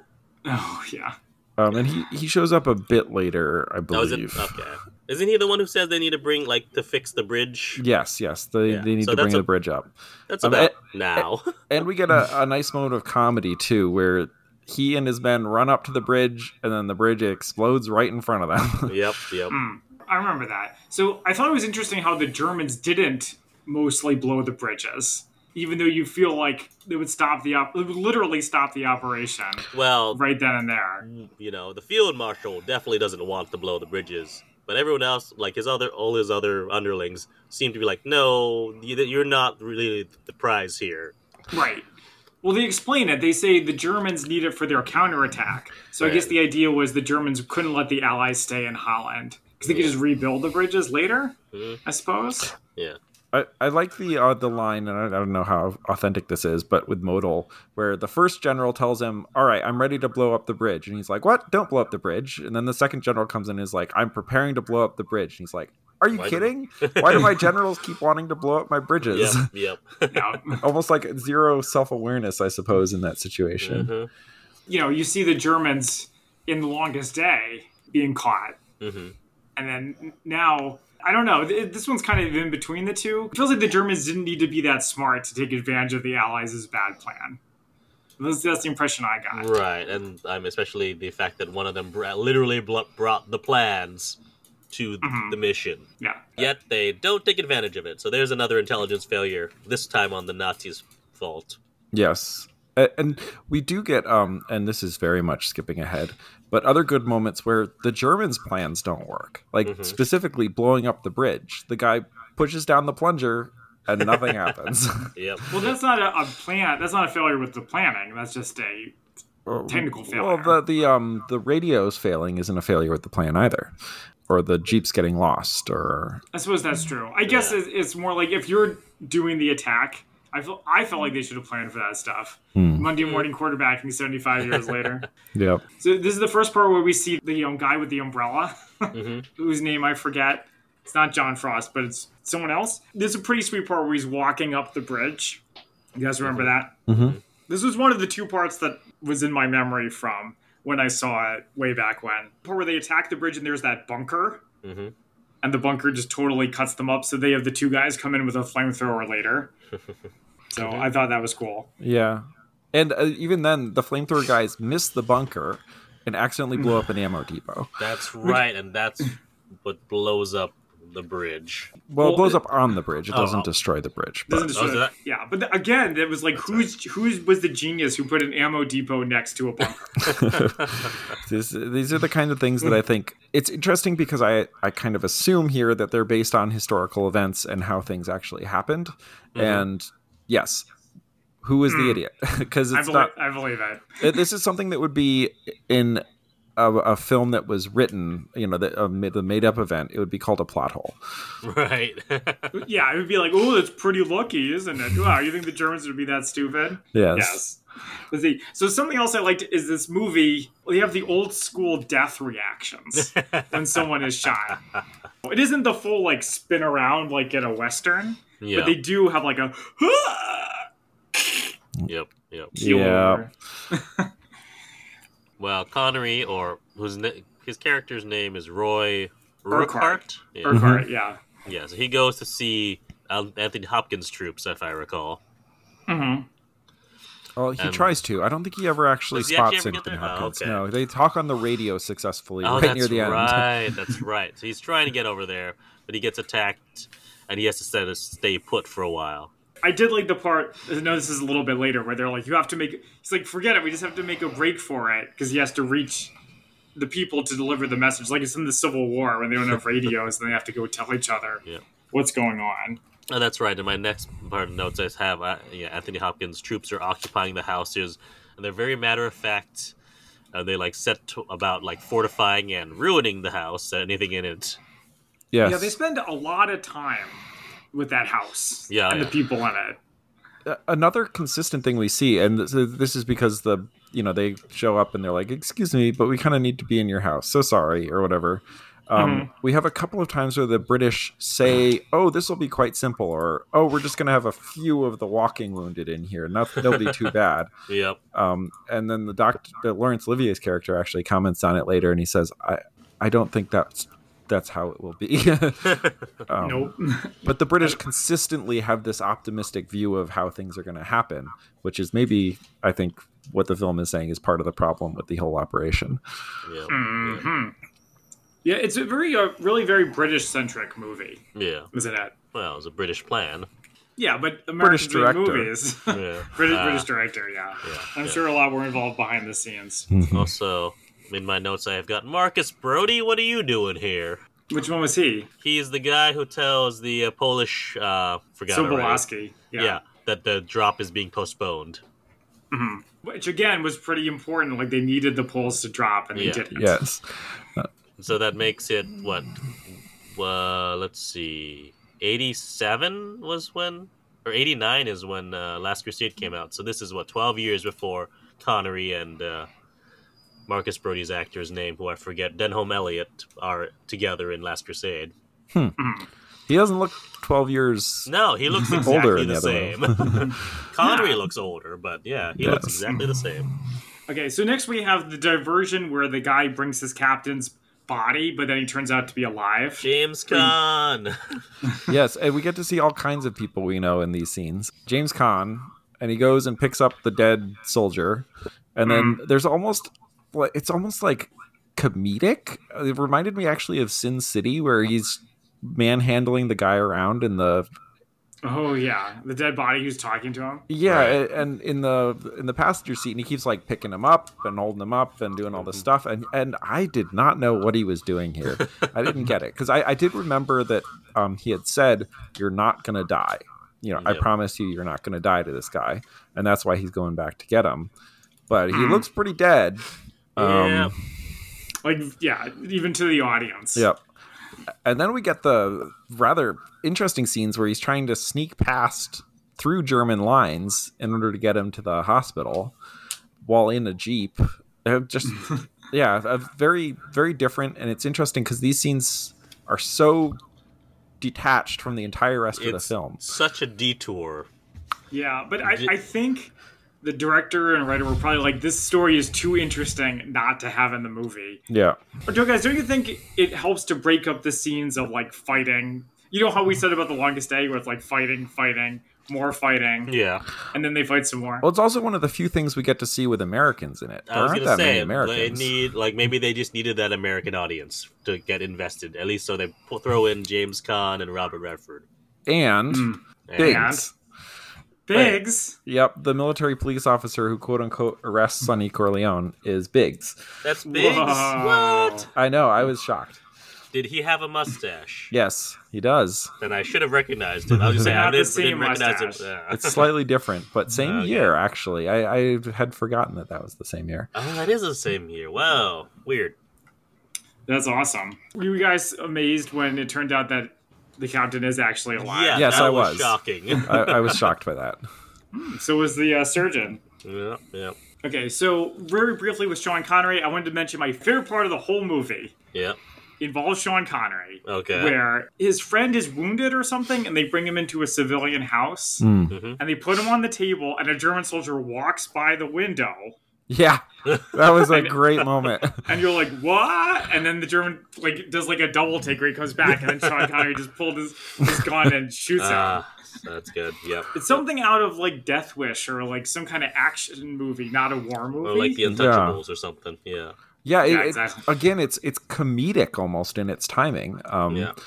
Oh yeah. Um, and he, he shows up a bit later, I believe. Oh, is it? Okay. Isn't he the one who says they need to bring, like, to fix the bridge? Yes, yes. They yeah. they need so to bring a, the bridge up. That's um, about and, now. And we get a, a nice moment of comedy, too, where he and his men run up to the bridge, and then the bridge explodes right in front of them. Yep, yep. Mm, I remember that. So I thought it was interesting how the Germans didn't mostly blow the bridges, even though you feel like they would stop the op- it would literally stop the operation. Well, right then and there. You know, the field marshal definitely doesn't want to blow the bridges, but everyone else, like his other, all his other underlings, seem to be like, no, you're not really the prize here. Right. Well, they explain it. They say the Germans need it for their counterattack. So right. I guess the idea was the Germans couldn't let the Allies stay in Holland because they could just rebuild the bridges later, mm-hmm. I suppose. Yeah. I, I like the uh, the line, and I, I don't know how authentic this is, but with Modal, where the first general tells him, all right, I'm ready to blow up the bridge. And he's like, what? Don't blow up the bridge. And then the second general comes in and is like, I'm preparing to blow up the bridge. And he's like, are you Why kidding? Do... Why do my generals keep wanting to blow up my bridges? Yep, yep. Almost like zero self-awareness, I suppose, in that situation. Mm-hmm. You know, you see the Germans in The Longest Day being caught. Mm-hmm. And then now... I don't know. This one's kind of in between the two. It feels like the Germans didn't need to be that smart to take advantage of the Allies' bad plan. That's, that's the impression I got. Right, and um, especially the fact that one of them literally brought the plans to mm-hmm. the mission. Yeah. Yet they don't take advantage of it. So there's another intelligence failure, this time on the Nazis' fault. Yes. And we do get, um, and this is very much skipping ahead, but other good moments where the Germans' plans don't work. Like, mm-hmm. specifically blowing up the bridge. The guy pushes down the plunger and nothing happens. Yep. Well, that's not a, a plan. That's not a failure with the planning. That's just a technical failure. Well, the, the, um, the radio's failing isn't a failure with the plan either. Or the Jeep's getting lost, or... I suppose that's true. I guess yeah. it's more like if you're doing the attack... I feel I felt like they should have planned for that stuff. Hmm. Monday morning quarterbacking seventy-five years later. Yep. So this is the first part where we see the young guy with the umbrella, mm-hmm. whose name I forget. It's not John Frost, but it's someone else. There's a pretty sweet part where he's walking up the bridge. You guys remember mm-hmm. that? Mm-hmm. This was one of the two parts that was in my memory from when I saw it way back when. The part where they attack the bridge and there's that bunker. Mm-hmm. And the bunker just totally cuts them up. So they have the two guys come in with a flamethrower later. So I thought that was cool. Yeah. And uh, even then, the flamethrower guys miss the bunker and accidentally blow up an ammo depot. That's right, and that's what blows up the bridge. Well, well it blows it, up on the bridge. It oh, doesn't oh. destroy the bridge. But. Doesn't destroy oh, that? Yeah, but the, again, it was like, who's who was the genius who put an ammo depot next to a bunker? this, these are the kind of things that I think... It's interesting because I, I kind of assume here that they're based on historical events and how things actually happened. Mm-hmm. And... Yes. Who is mm. the idiot? Because it's I believe, not. I believe it. it. This is something that would be in a, a film that was written. You know, the, a, the made-up event. It would be called a plot hole. Right. Yeah, it would be like, oh, that's pretty lucky, isn't it? Wow, you think the Germans would be that stupid? Yes. Yes. Let's see. So something else I liked is this movie. We have the old school death reactions when someone is shot. It isn't the full like spin around like in a Western. Yeah. But they do have like a Yep, yep. Yeah. Well, Connery, or whose na- his character's name is Roy Urquhart. Yeah. Urquhart, yeah. Yeah, so he goes to see Anthony Hopkins' troops, if I recall. Mm-hmm. Well, he and tries to. I don't think he ever actually he spots actually Anthony Hopkins. Oh, okay. No, they talk on the radio successfully oh, right near the right, end. That's right. So he's trying to get over there, but he gets attacked, and he has to stay, stay put for a while. I did like the part, I know this is a little bit later, where they're like, you have to make, he's like, forget it, we just have to make a break for it, because he has to reach the people to deliver the message. Like it's in the Civil War, when they don't have radios, and they have to go tell each other yeah. what's going on. Oh, that's right. In my next part of notes, I have uh, yeah, Anthony Hopkins' troops are occupying the houses, and they're very matter of fact. Uh, they like set to about like fortifying and ruining the house, anything in it. Yes. Yeah, they spend a lot of time with that house yeah, and yeah. the people in it. Another consistent thing we see, and this is because the you know they show up and they're like, "Excuse me, but we kind of need to be in your house. So sorry," or whatever. Um, mm-hmm. We have a couple of times where the British say, "Oh, this will be quite simple," or "Oh, we're just going to have a few of the walking wounded in here. Nothing, they'll be too bad." Yep. Um, and then the doctor, the Laurence Olivier's character, actually comments on it later, and he says, "I, I don't think that's that's how it will be." um, nope. But the British consistently have this optimistic view of how things are going to happen, which is maybe, I think, what the film is saying is part of the problem with the whole operation. Yeah. Mm-hmm. Yeah, it's a very, uh, really very British-centric movie. Yeah. Isn't it? Well, it was a British plan. Yeah, but American British movies. yeah. British, uh, British director, yeah. yeah I'm yeah. sure a lot were involved behind the scenes. Also, in my notes I have got, Marcus Brody, what are you doing here? Which one was he? He's the guy who tells the uh, Polish, uh, forgot Sobolewski. Yeah. yeah, that the drop is being postponed. Mm-hmm. Which, again, was pretty important. Like, they needed the Poles to drop, and they yeah. didn't. Yes. So that makes it, what, uh, let's see, eighty-seven was when, or eighty-nine is when uh, Last Crusade came out. So this is what twelve years before Connery and uh, Marcus Brody's actor's name, who I forget, Denholm Elliott, are together in Last Crusade. Hmm. He doesn't look twelve years. No, he looks exactly older in the, the same. Connery Yeah. looks older, but yeah, he Yes. looks exactly the same. Okay, so next we have the diversion where the guy brings his captain's body, but then he turns out to be alive. James Caan. Yes, and we get to see all kinds of people we know in these scenes. James Caan, and he goes and picks up the dead soldier, and then Mm. there's almost, it's almost like comedic. It reminded me actually of Sin City, where he's manhandling the guy around in the Oh yeah, the dead body who's talking to him. yeah, Right. and in the in the passenger seat, and he keeps like picking him up and holding him up and doing all this stuff, and and I did not know what he was doing here. I didn't get it because I, I did remember that um, he had said, "You're not gonna die." You know, I Yep. promise you, you're not gonna die to this guy, and that's why he's going back to get him. But he Mm. looks pretty dead. Yeah. Um, Like yeah, even to the audience. Yep. And then we get the rather interesting scenes where he's trying to sneak past through German lines in order to get him to the hospital while in a Jeep. They're just, yeah, a very, very different. And it's interesting because these scenes are so detached from the entire rest of the It's film. such a detour. Yeah, but I, Di- I think the director and writer were probably like, this story is too interesting not to have in the movie. Yeah. But do guys, don't you think it helps to break up the scenes of like fighting? You know how we said about The Longest Day, where it's like fighting, fighting, more fighting, Yeah. and then they fight some more. Well, it's also one of the few things we get to see with Americans in it. There I was aren't gonna that many say they Americans. need like maybe they just needed that American audience to get invested. At least so they pu- throw in James Caan and Robert Redford. and Mm. And- Biggs. Biggs. Yep, the military police officer who quote unquote arrests Sonny Corleone is Biggs. That's Biggs. Whoa. What? I know, I was shocked. Did he have a mustache? Yes, he does. Then I should have recognized him. I was just saying I Not the didn't, same didn't recognize him. mustache. Yeah. It's slightly different, but same Okay. year actually. I, I had forgotten that that was the same year. Oh, that is the same year. Wow, weird. That's awesome. Were you guys amazed when it turned out that the captain is actually alive? Yeah, Yes, that I was, was. shocking. I, I was shocked by that. So was the uh, surgeon. yeah, yeah, Okay, so very briefly with Sean Connery, I wanted to mention my favorite part of the whole movie yeah. involves Sean Connery. Okay. Where his friend is wounded or something, and they bring him into a civilian house, Mm. Mhm. and they put him on the table, and a German soldier walks by the window, Yeah, that was a great moment. and you're like, what? And then the German like does like a double take where he comes back, and then Sean Connery just pulled his, his gun and shoots him. Ah, that's good. Yep. It's something out of like Death Wish or like some kind of action movie, not a war movie. Or like the Untouchables or something. Yeah. Yeah, it, Yeah, it- exactly. again, it's it's comedic almost in its timing. Um, Yeah.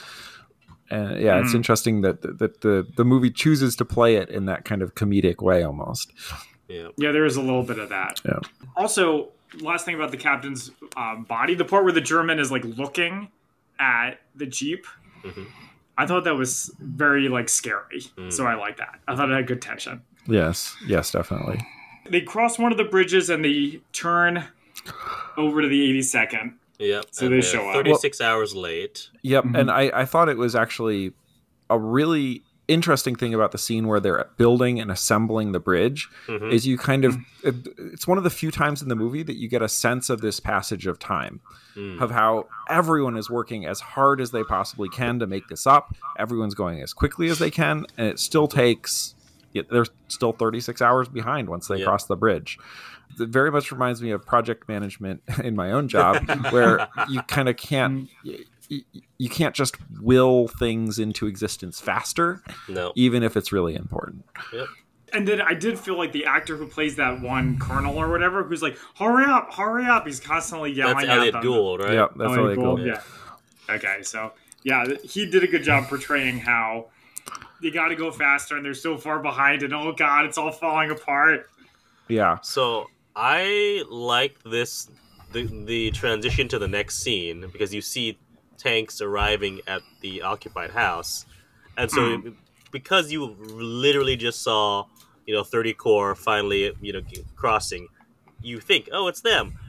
And yeah, it's Mm. interesting that that the the movie chooses to play it in that kind of comedic way almost. Yeah. Yeah, there is a little bit of that. Yeah. Also, last thing about the captain's um, body, the part where the German is like looking at the Jeep, Mhm. I thought that was very like scary. Mm. So I like that. I thought it had good tension. Yes, yes, definitely. They cross one of the bridges and they turn over to the eighty-second. Yep. So And they they're show up. thirty-six hours late. Yep, Mhm. and I, I thought it was actually a really interesting thing about the scene where they're building and assembling the bridge Mhm. is you kind of it, it's one of the few times in the movie that you get a sense of this passage of time Mm. of how everyone is working as hard as they possibly can to make this up. Everyone's going as quickly as they can, and it still takes it, they're still thirty-six hours behind once they Yeah. cross the bridge. It very much reminds me of project management in my own job where you kind of can't you, you can't just will things into existence faster No. even if it's really important. And then I did feel like the actor who plays that one colonel or whatever, who's like, hurry up, hurry up. He's constantly yelling That's at Elliot them. Gould, right? Yeah, that's Elliot really Gould, cool. Yeah. Okay, so yeah, th- he did a good job portraying how you got to go faster and they're so far behind, and oh god, it's all falling apart. Yeah. So I like this the the transition to the next scene because you see tanks arriving at the occupied house, and so Mm. because you literally just saw you know thirty Corps finally you know crossing, you think oh it's them,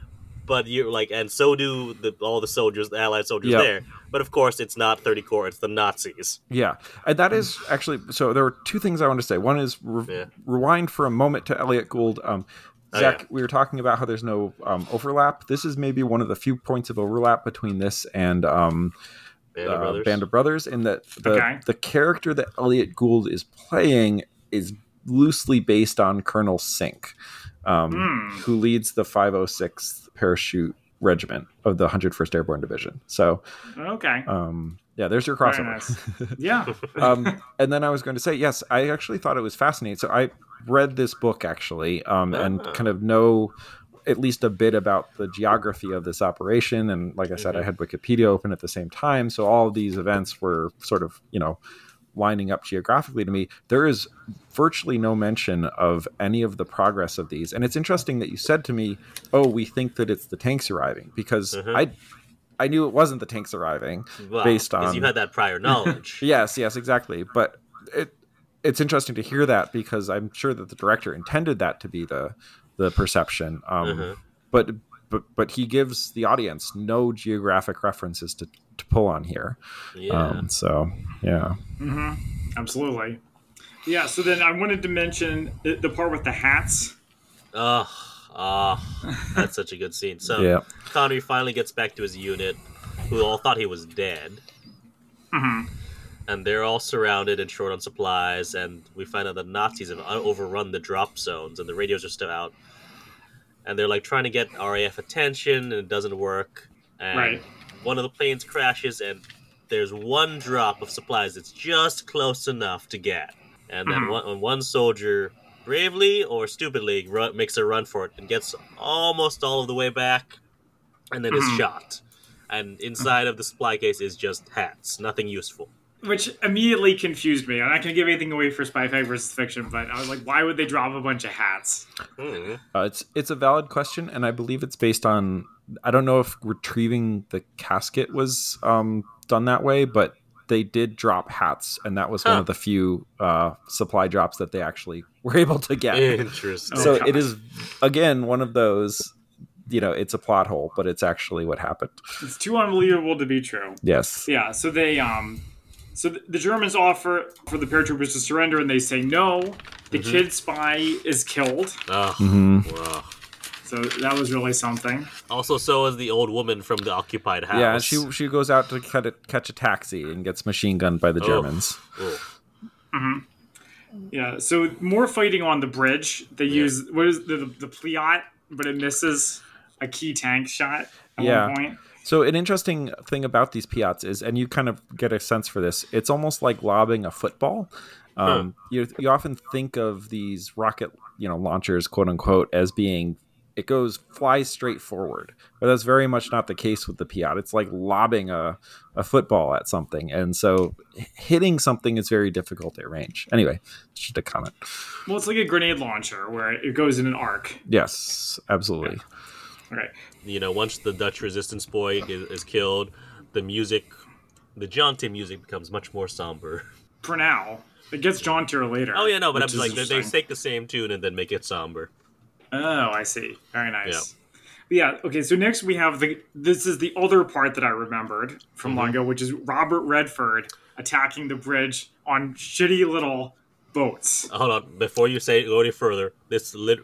but you're like, and so do the, all the soldiers, the Allied soldiers yep. there. But of course, it's not thirty Corps; it's the Nazis. Yeah, and that is actually. So there were two things I want to say. One is re- yeah. rewind for a moment to Elliott Gould. Um, Zach, oh, yeah. we were talking about how there's no um, overlap. This is maybe one of the few points of overlap between this and um, Band of, uh, Band of Brothers, in that the okay. the character that Elliott Gould is playing is loosely based on Colonel Sink, um, mm. who leads the five oh sixth Parachute Regiment of the one hundred first Airborne Division. So, okay, um, yeah, there's your crossover. Nice. Yeah, um, and then I was going to say, yes, I actually thought it was fascinating. So I read this book actually, um, and kind of know at least a bit about the geography of this operation. And like I said, mm-hmm. I had Wikipedia open at the same time, so all of these events were sort of, you know, lining up geographically to me. There is virtually no mention of any of the progress of these. And it's interesting that you said to me, oh, we think that it's the tanks arriving, because mm-hmm. I I knew it wasn't the tanks arriving well, based on... because you had that prior knowledge. yes, yes, exactly. But it it's interesting to hear that, because I'm sure that the director intended that to be the the perception. Um, mm-hmm. But but but he gives the audience no geographic references to, to pull on here. Yeah. Um, so, yeah. Mm-hmm. Absolutely. Yeah, so then I wanted to mention the, the part with the hats. Oh, oh, that's such a good scene. So yeah. Connery finally gets back to his unit, who all thought he was dead. Mm-hmm. And they're all surrounded and short on supplies, and we find out the Nazis have overrun the drop zones, and the radios are still out. And they're like trying to get R A F attention, and it doesn't work. And right. one of the planes crashes, and there's one drop of supplies that's just close enough to get. And then mm-hmm. one, one soldier, bravely or stupidly, run, makes a run for it and gets almost all of the way back, and then mm-hmm. is shot. And inside of the supply case is just hats, nothing useful. Which immediately confused me. I'm not going to give anything away for Spy Fact versus Fiction, but I was like, why would they drop a bunch of hats? Mm. Uh, it's it's a valid question, and I believe it's based on... I don't know if retrieving the casket was um, done that way, but they did drop hats, and that was huh. one of the few uh, supply drops that they actually were able to get. Interesting. So oh, it is, again, one of those... You know, it's a plot hole, but it's actually what happened. It's too unbelievable to be true. Yes. Yeah, so they... um. So the Germans offer for the paratroopers to surrender, and they say no. The mm-hmm. kid spy is killed. Oh, mm-hmm. wow. So that was really something. Also, so is the old woman from the occupied house. Yeah, she she goes out to cut a, catch a taxi and gets machine gunned by the oh. Germans. Oh. Mm-hmm. Yeah, so more fighting on the bridge. They yeah. use, what is the, the, the Pliot, but it misses a key tank shot at yeah. one point. So an interesting thing about these Piats is, and you kind of get a sense for this, it's almost like lobbing a football. Um, huh. you, you often think of these rocket, you know, launchers, quote unquote, as being, it goes, flies straight forward. But that's very much not the case with the Piat. It's like lobbing a, a football at something. And so hitting something is very difficult at range. Anyway, just a comment. Well, it's like a grenade launcher where it goes in an arc. Yes, absolutely. Yeah. Right. You know, once the Dutch resistance boy is, is killed, the music, the jaunty music becomes much more somber. For now. It gets jauntier later. Oh, yeah, no, but I'm like, they, they take the same tune and then make it somber. Oh, I see. Very nice. Yeah. yeah, okay, so next we have the, this is the other part that I remembered from mm-hmm. long ago, which is Robert Redford attacking the bridge on shitty little boats. Hold on, before you say go any further, this lit-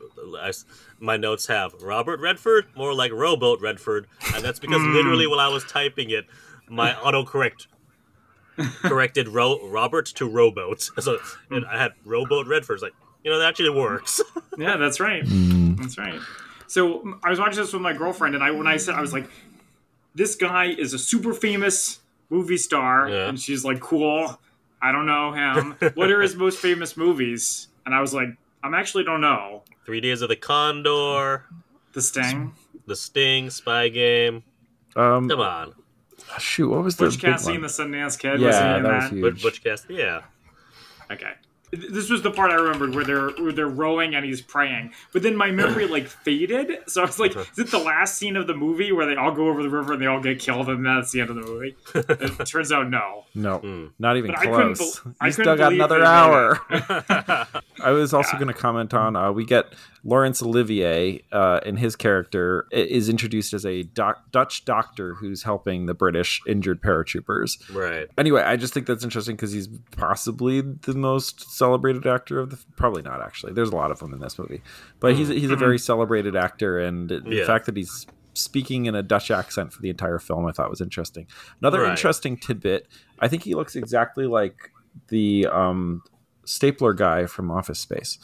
my notes have Robert Redford, more like Rowboat Redford, and that's because mm. literally while I was typing it, my autocorrect corrected Ro- Robert to Rowboat. So and I had Rowboat Redford. It's like, you know, that actually works. Yeah, that's right. Mm. That's right. So I was watching this with my girlfriend, and I when I said, I was like, this guy is a super famous movie star, yeah. and she's like, cool. I don't know him. What are his most famous movies? And I was like, I actually don't know. Three Days of the Condor. The Sting. The Sting, Spy Game. Um, Come on. Shoot, what was Butch the Cassidy and the Sundance Kid? Yeah, was he that in that was huge. Butch Cassidy, yeah. Okay. This was the part I remembered where they're where they're rowing and he's praying. But then my memory like faded. So I was like, is it the last scene of the movie where they all go over the river and they all get killed and that's the end of the movie? It turns out no. No, mm. not even but close. I You still got another hour. I was also yeah. going to comment on, uh, we get Laurence Olivier, uh, and his character is introduced as a doc- Dutch doctor who's helping the British injured paratroopers. Right. Anyway, I just think that's interesting because he's possibly the most celebrated actor of the... Probably not, actually. There's a lot of them in this movie. But mm-hmm. he's, he's a very celebrated actor, and the yeah. fact that he's speaking in a Dutch accent for the entire film I thought was interesting. Another right. interesting tidbit, I think he looks exactly like the um, stapler guy from Office Space.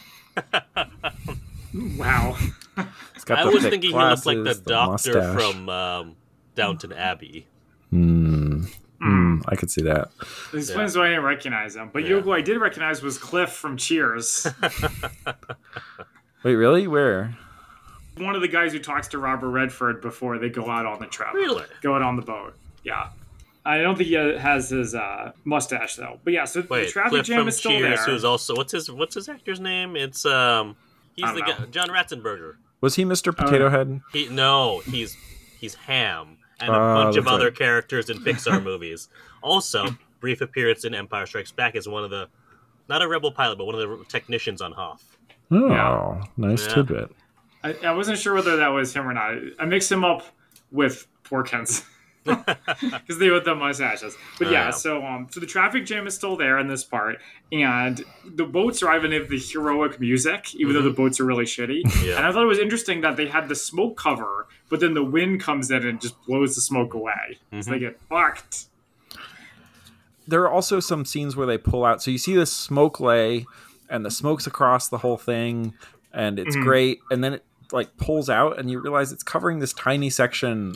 Wow. I was thinking glasses, he looked like the, the doctor mustache. from um, Downton Abbey. Hmm. Mm, I could see that. This explains yeah. why I didn't recognize him. But yeah. you know who I did recognize was Cliff from Cheers. Wait, really? Where? One of the guys who talks to Robert Redford before they go out on the trip. Really? Go out on the boat. Yeah. I don't think he has his uh, mustache though. But yeah, so Wait, the traffic Cliff jam from is still Cheers, there. Who's also what's his what's his actor's name? It's um he's the know. guy, John Ratzenberger. Was he Mister Potato uh, Head? He no, he's he's Ham and a uh, bunch of other right. characters in Pixar movies. Also, brief appearance in Empire Strikes Back as one of the not a rebel pilot, but one of the technicians on Hoth. Oh, yeah. nice yeah. tidbit. I, I wasn't sure whether that was him or not. I mixed him up with Porkins because they with the mustaches. But yeah, uh, so um, so the traffic jam is still there in this part, and the boats arrive and they have the heroic music, even mm-hmm. though the boats are really shitty. Yeah. And I thought it was interesting that they had the smoke cover, but then the wind comes in and just blows the smoke away, mm-hmm. so they get fucked. There are also some scenes where they pull out. So you see this smoke lay, and the smoke's across the whole thing, and it's mm-hmm. great. And then it like pulls out, and you realize it's covering this tiny section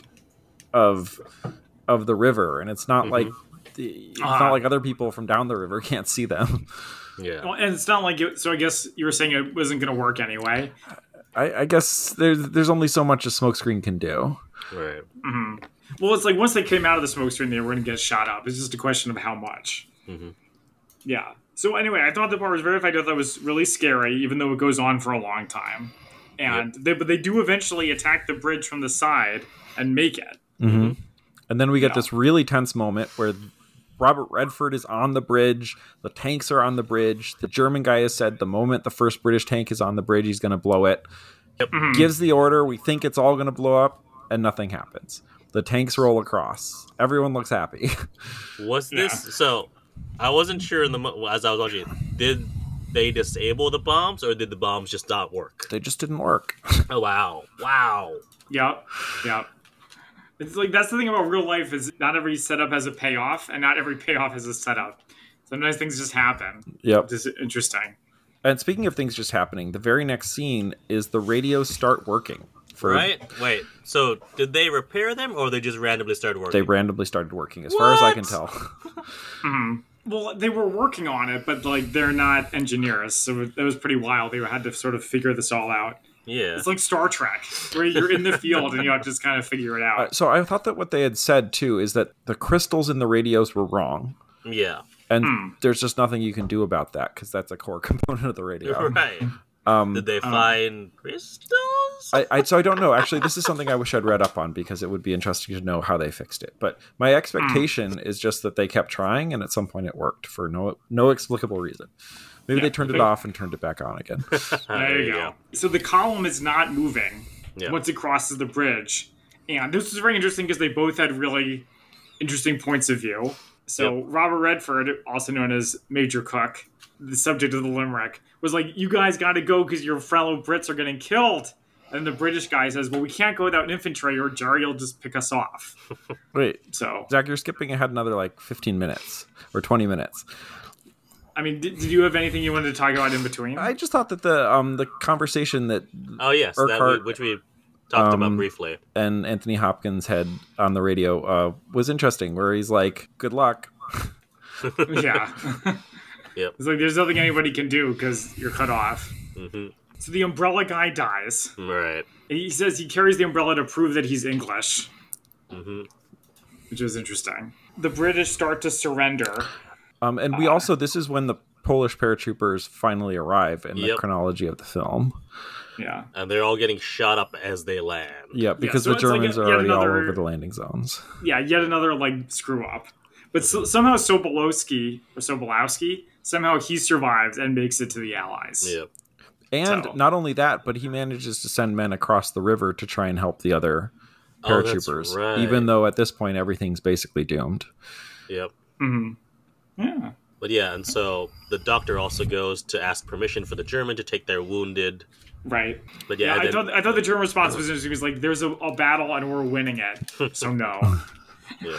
of of the river, and it's not mm-hmm. like it's uh, not like other people from down the river can't see them. Yeah, well, and it's not like it, so. I guess you were saying it wasn't going to work anyway. I, I guess there's there's only so much a smokescreen can do. Right. Mm-hmm. Well, it's like once they came out of the smokescreen, they were going to get shot up. It's just a question of how much. Mm-hmm. Yeah. So anyway, I thought the part was very effective. I thought it was really scary, even though it goes on for a long time. And yep. they, but they do eventually attack the bridge from the side and make it. Mm-hmm. And then we get yeah. this really tense moment where Robert Redford is on the bridge. The tanks are on the bridge. The German guy has said the moment the first British tank is on the bridge, he's going to blow it. Yep. Mm-hmm. Gives the order. We think it's all going to blow up, and nothing happens. The tanks roll across. Everyone looks happy. Was this yeah. so? I wasn't sure in the as I was watching it. Did they disable the bombs, or did the bombs just not work? They just didn't work. Oh wow! Wow! Yep. Yep. It's like that's the thing about real life is not every setup has a payoff, and not every payoff has a setup. Sometimes things just happen. Yep. Just interesting. And speaking of things just happening, the very next scene is the radios start working. For, right? Wait, so did they repair them, or they just randomly started working? They randomly started working, as what? far as I can tell. mm-hmm. Well, they were working on it, but like they're not engineers, so it was pretty wild. They had to sort of figure this all out. Yeah. It's like Star Trek, where you're in the field and you have to just kind of figure it out. Uh, so I thought that what they had said, too, is that the crystals in the radios were wrong. Yeah. And hmm. there's just nothing you can do about that, because that's a core component of the radio. Right. Um, Did they find um, crystals? I, I so I don't know. Actually, this is something I wish I'd read up on, because it would be interesting to know how they fixed it. But my expectation mm. is just that they kept trying, and at some point it worked for no no explicable reason. Maybe yeah, they turned it off and turned it back on again. There you go. So the column is not moving yeah. once it crosses the bridge. And this is very interesting because they both had really interesting points of view. So yep. Robert Redford, also known as Major Cook, the subject of the limerick, was like, you guys got to go because your fellow Brits are getting killed. And the British guy says, well, we can't go without infantry or Jerry will just pick us off. Wait, so Zach, you're skipping ahead another like fifteen minutes or twenty minutes. I mean, did, did you have anything you wanted to talk about in between? I just thought that the um the conversation that oh yes, Urquhart, that we, which we talked um, about briefly, and Anthony Hopkins had on the radio uh, was interesting, where he's like, "Good luck." Yeah. Yep. It's like there's nothing anybody can do because you're cut off. Mm-hmm. So the umbrella guy dies. Right. And he says he carries the umbrella to prove that he's English. Mm-hmm. Which is interesting. The British start to surrender. Um, and we uh, also, this is when the Polish paratroopers finally arrive in the yep. chronology of the film. Yeah. And they're all getting shot up as they land. Yeah, because yeah, so the Germans like a, are already another, all over the landing zones. Yeah, yet another, like, screw up. But so, somehow Sobolewski, or Sobolowski, somehow he survives and makes it to the Allies. Yep. And So- not only that, but he manages to send men across the river to try and help the other paratroopers, oh, right. even though at this point everything's basically doomed. Yep. Mm-hmm. Yeah. But yeah, and so the doctor also goes to ask permission for the German to take their wounded. Right. But yeah, Yeah, I then- thought I thought the German response was just, he was like, "There's a, a battle and we're winning it." So no. Yeah.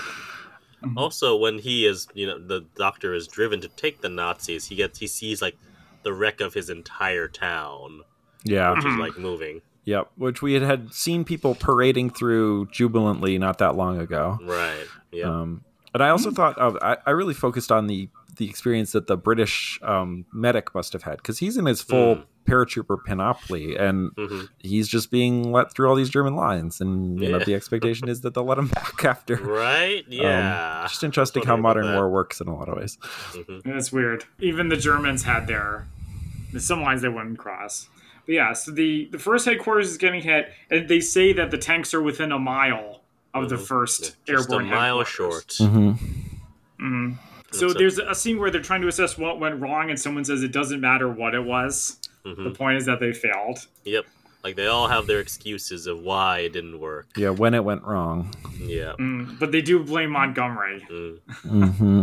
Also, when he is, you know, the doctor is driven to take the Nazis, he gets he sees like the wreck of his entire town, Yeah. which Mm-hmm. is like moving. Yep. Which we had, had seen people parading through jubilantly not that long ago. Right. Yeah. Um, but I also thought of, I, I really focused on the the experience that the British um, medic must have had, because he's in his full Mm. paratrooper panoply and hmm he's just being let through all these German lines, and you know Yeah. the expectation is that they'll let him back after. Right. Yeah. Um, just interesting I was how wondering about modern that. war works in a lot of ways. hmm That's weird. Even the Germans had their there's some lines they wouldn't cross. But yeah, so the, the first headquarters is getting hit, and they say that the tanks are within a mile of the Mhm. first Yeah, just airborne a mile headquarters. short. Mm-hmm. So That's a- there's a scene where they're trying to assess what went wrong, and someone says it doesn't matter what it was. Mhm. The point is that they failed. Yep. Like they all have their excuses of why it didn't work. Yeah, when it went wrong. Yeah. Mm, but they do blame Montgomery. Mm. Mm-hmm.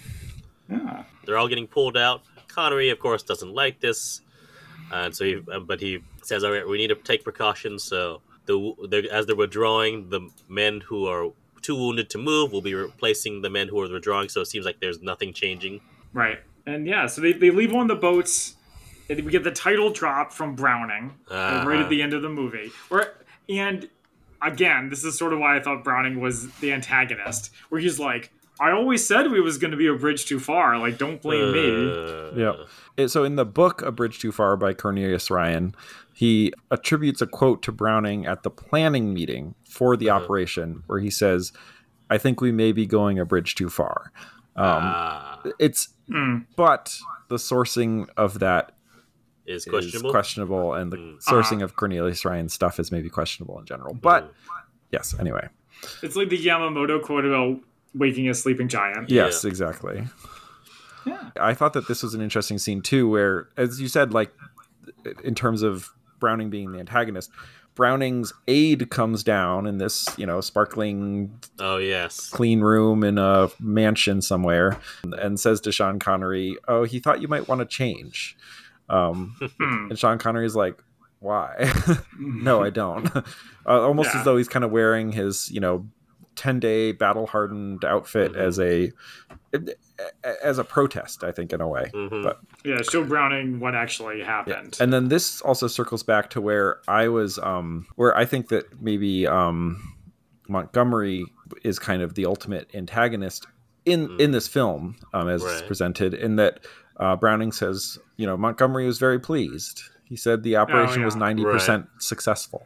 Yeah. They're all getting pulled out. Connery, of course, doesn't like this, and so he, uh, but he says, "All right, we need to take precautions." So the they're, as they're withdrawing, the men who are too wounded to move will be replacing the men who are withdrawing. So it seems like there's nothing changing. Right. And yeah, so they, they leave one of the boats, and we get the title drop from Browning uh, Uh-huh. right at the end of the movie. Where, and again, this is sort of why I thought Browning was the antagonist, where he's like, I always said we was going to be a bridge too far. Like, don't blame me. Uh, Yeah. It- So in the book A Bridge Too Far by Cornelius Ryan, he attributes a quote to Browning at the planning meeting for the Uh-huh. operation where he says, I think we may be going a bridge too far. Um, ah, it's Mm. but the sourcing of that is is questionable. questionable, and the Mm. sourcing of Cornelius Ryan's stuff is maybe questionable in general. But yes, anyway. It's like the Yamamoto quote about waking a sleeping giant. Yes, exactly. Yeah. I thought that this was an interesting scene too, where, as you said, like in terms of Browning being the antagonist, Browning's aide comes down in this, you know, sparkling Oh yes. clean room in a mansion somewhere, and says to Sean Connery, "Oh, he thought you might want to change." Um, Hmm. and Sean Connery's like, "Why?" "No, I don't." uh, almost Yeah. as though he's kind of wearing his, you know, ten-day battle-hardened outfit Mhm. as a as a protest, I think, in a way. Mhm. But Yeah, show Browning what actually yeah. happened. And then this also circles back to where I was, um, where I think that maybe um, Montgomery is kind of the ultimate antagonist in Mm. in this film, um, as it's Right. presented, in that uh, Browning says, you know, Montgomery was very pleased. He said the operation yeah. was ninety percent successful.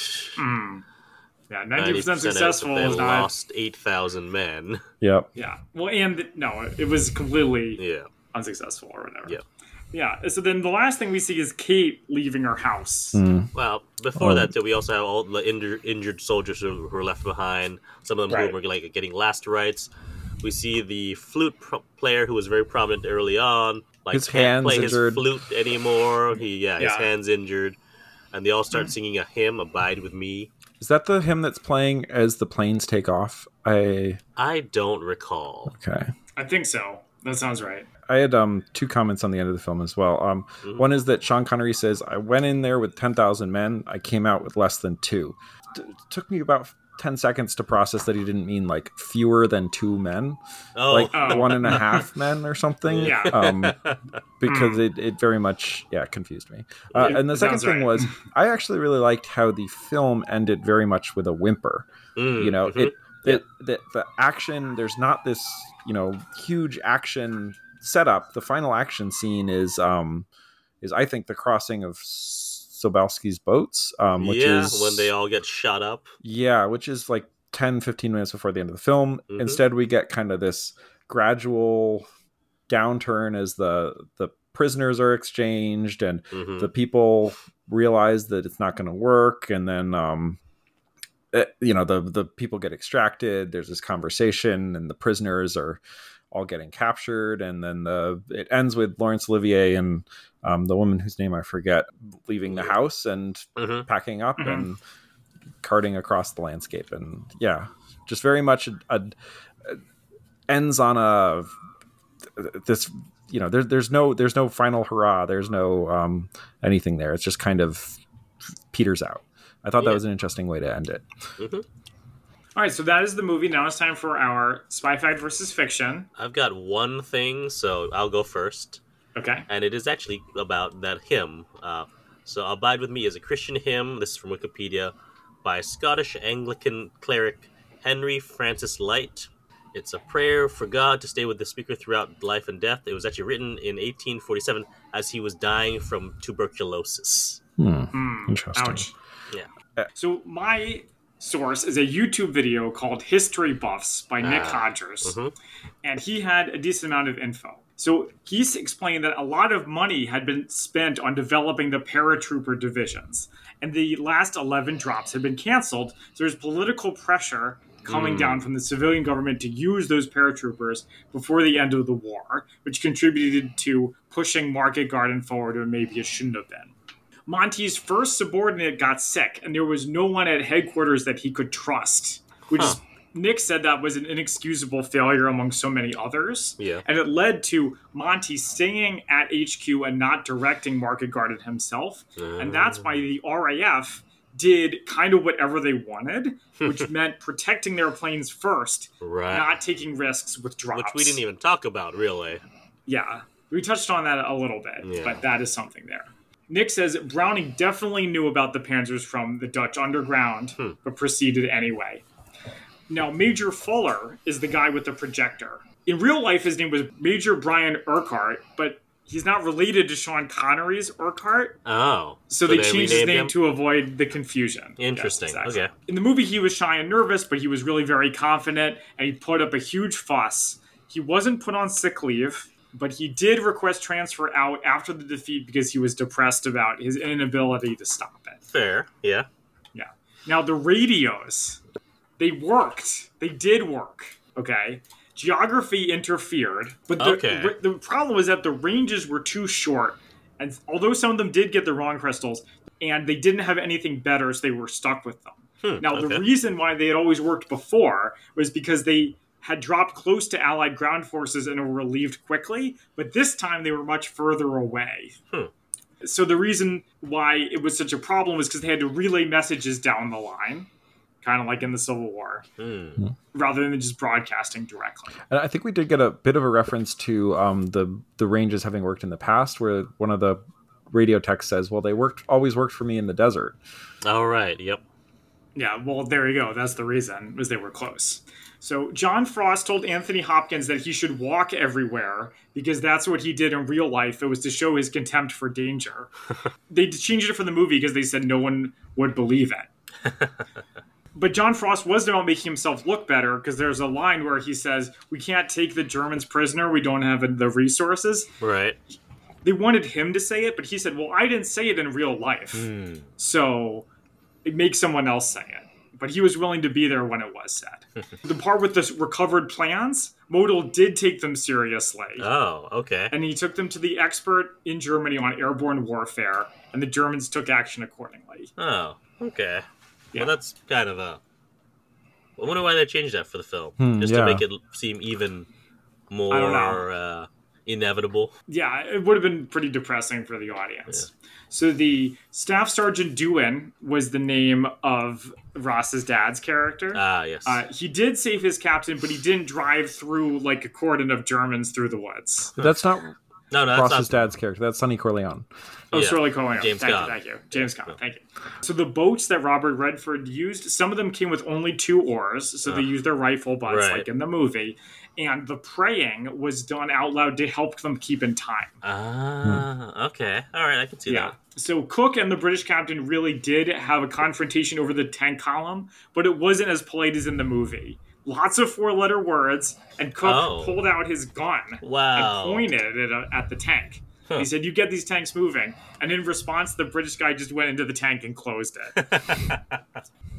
Mm. Yeah, ninety ninety percent percent successful They is not. lost eight thousand men. Yep. Yeah. Well, and no, it was completely Yeah. unsuccessful or whatever. Yeah. Yeah. So then the last thing we see is Kate leaving her house. Mm. Well, before Oh. that, too, we also have all the injured, injured soldiers who, who are left behind. Some of them Right. who are like getting last rites. We see the flute pro- player who was very prominent early on. Like His can't hand's play injured. his flute anymore. He yeah, his Yeah. hand's injured, and they all start singing a hymn, "Abide with Me." Is that the hymn that's playing as the planes take off? I I don't recall. okay. I think so. That sounds right. I had um, two comments on the end of the film as well. Um, Mhm. One is that Sean Connery says, I went in there with ten thousand men. I came out with less than two. T- It took me about ten seconds to process that he didn't mean like fewer than two men, Oh, like Oh. one and a half men or something. Yeah. Um, because it, it very much, yeah, confused me. Uh, It and the second sounds thing right. was, I actually really liked how the film ended very much with a whimper. Mm, You know, mhm. it, it the, the action, there's not this, you know, huge action setup. The final action scene is um is I think the crossing of Sobalski's boats, um which yeah, is when they all get shot up. yeah, which is like ten, fifteen minutes before the end of the film. Mhm. Instead we get kind of this gradual downturn as the the prisoners are exchanged and Mhm. the people realize that it's not going to work, and then um it- you know the the people get extracted. There's this conversation and the prisoners are all getting captured, and then the it ends with Laurence Olivier and um, the woman whose name I forget, leaving the house and mm-hmm. packing up mm-hmm. and carting across the landscape. And yeah, just very much a, a, a ends on a this you know there, there's no there's no final hurrah, there's no um, anything there. It's just kind of peters out. I thought yeah. that was an interesting way to end it. Mm-hmm. All right, so that is the movie. Now it's time for our Spy Fact versus Fiction. I've got one thing, so I'll go first. Okay. And it is actually about that hymn. Uh, so Abide With Me is a Christian hymn. This is from Wikipedia by Scottish Anglican cleric Henry Francis Light. It's a prayer for God to stay with the speaker throughout life and death. It was actually written in eighteen forty-seven as he was dying from tuberculosis. Hmm. Mm, Interesting. Ouch. Yeah. So my source is a YouTube video called History Buffs by Nick Ah. Hodgers. Mm-hmm. And he had a decent amount of info. So he's explained that a lot of money had been spent on developing the paratrooper divisions. And the last eleven drops had been canceled. So there's political pressure coming Mm. down from the civilian government to use those paratroopers before the end of the war, which contributed to pushing Market Garden forward when maybe it shouldn't have been. Monty's first subordinate got sick, and there was no one at headquarters that he could trust, which Huh. is, Nick said that was an inexcusable failure among so many others. Yeah. And it led to Monty staying at H Q and not directing Market Garden himself. Uh. And that's why the R A F did kind of whatever they wanted, which meant protecting their planes first, Right. not taking risks with drops. Which we didn't even talk about, really. Yeah, we touched on that a little bit, Yeah. but that is something there. Nick says Browning definitely knew about the Panzers from the Dutch underground, Hmm. but proceeded anyway. Now, Major Fuller is the guy with the projector. In real life, his name was Major Brian Urquhart, but he's not related to Sean Connery's Urquhart, Oh. so, they, they changed his renamed name him? to avoid the confusion. Interesting. Yes, exactly. Okay. In the movie, he was shy and nervous, but he was really very confident, and he put up a huge fuss. He wasn't put on sick leave, but he did request transfer out after the defeat because he was depressed about his inability to stop it. Fair. Yeah. Yeah. Now, the radios, they worked. They did work, okay? Geography interfered, but the, Okay. the problem was that the ranges were too short. And although some of them did get the wrong crystals, and they didn't have anything better, so they were stuck with them. Hmm, now, okay. the reason why they had always worked before was because they had dropped close to Allied ground forces and were relieved quickly, but this time they were much further away. Hmm. So the reason why it was such a problem was because they had to relay messages down the line, kind of like in the Civil War, Hmm. rather than just broadcasting directly. And I think we did get a bit of a reference to um, the the ranges having worked in the past, where one of the radio techs says, "Well, they worked always worked for me in the desert." All right. Yep. Yeah, well, there you go. That's the reason, was they were close. So John Frost told Anthony Hopkins that he should walk everywhere because that's what he did in real life. It was to show his contempt for danger. They changed it for the movie because they said no one would believe it. But John Frost was about making himself look better because there's a line where he says, "We can't take the Germans prisoner. We don't have the resources." Right. They wanted him to say it, but he said, "Well, I didn't say it in real life." Hmm. So it makes someone else say it. But he was willing to be there when it was said. The part with the recovered plans, Model did take them seriously. Oh, okay. And he took them to the expert in Germany on airborne warfare, and the Germans took action accordingly. Oh, okay. Yeah. Well, that's kind of a... I wonder why they changed that for the film. Hmm, Just yeah. to make it seem even more I don't know. uh, inevitable. Yeah, it would have been pretty depressing for the audience. So the Staff Sergeant Dewin was the name of Ross's dad's character. Ah, yes. Uh, he did save his captain, but he didn't drive through like a cordon of Germans through the woods. That's not no, no, that's Ross's not... dad's character. That's Sonny Corleone. Oh, Yeah. Shirley Corleone. James thank Caan. you, thank you. James Caan, thank you. So the boats that Robert Redford used, some of them came with only two oars, so they Uh, used their rifle butts right. like in the movie. And the praying was done out loud to help them keep in time. Ah, okay. All right, I can see Yeah. that. So Cook and the British captain really did have a confrontation over the tank column, but it wasn't as polite as in the movie. Lots of four-letter words, and Cook Oh. pulled out his gun Wow. and pointed it at, at the tank. Huh. He said, "You get these tanks moving." And in response, the British guy just went into the tank and closed it.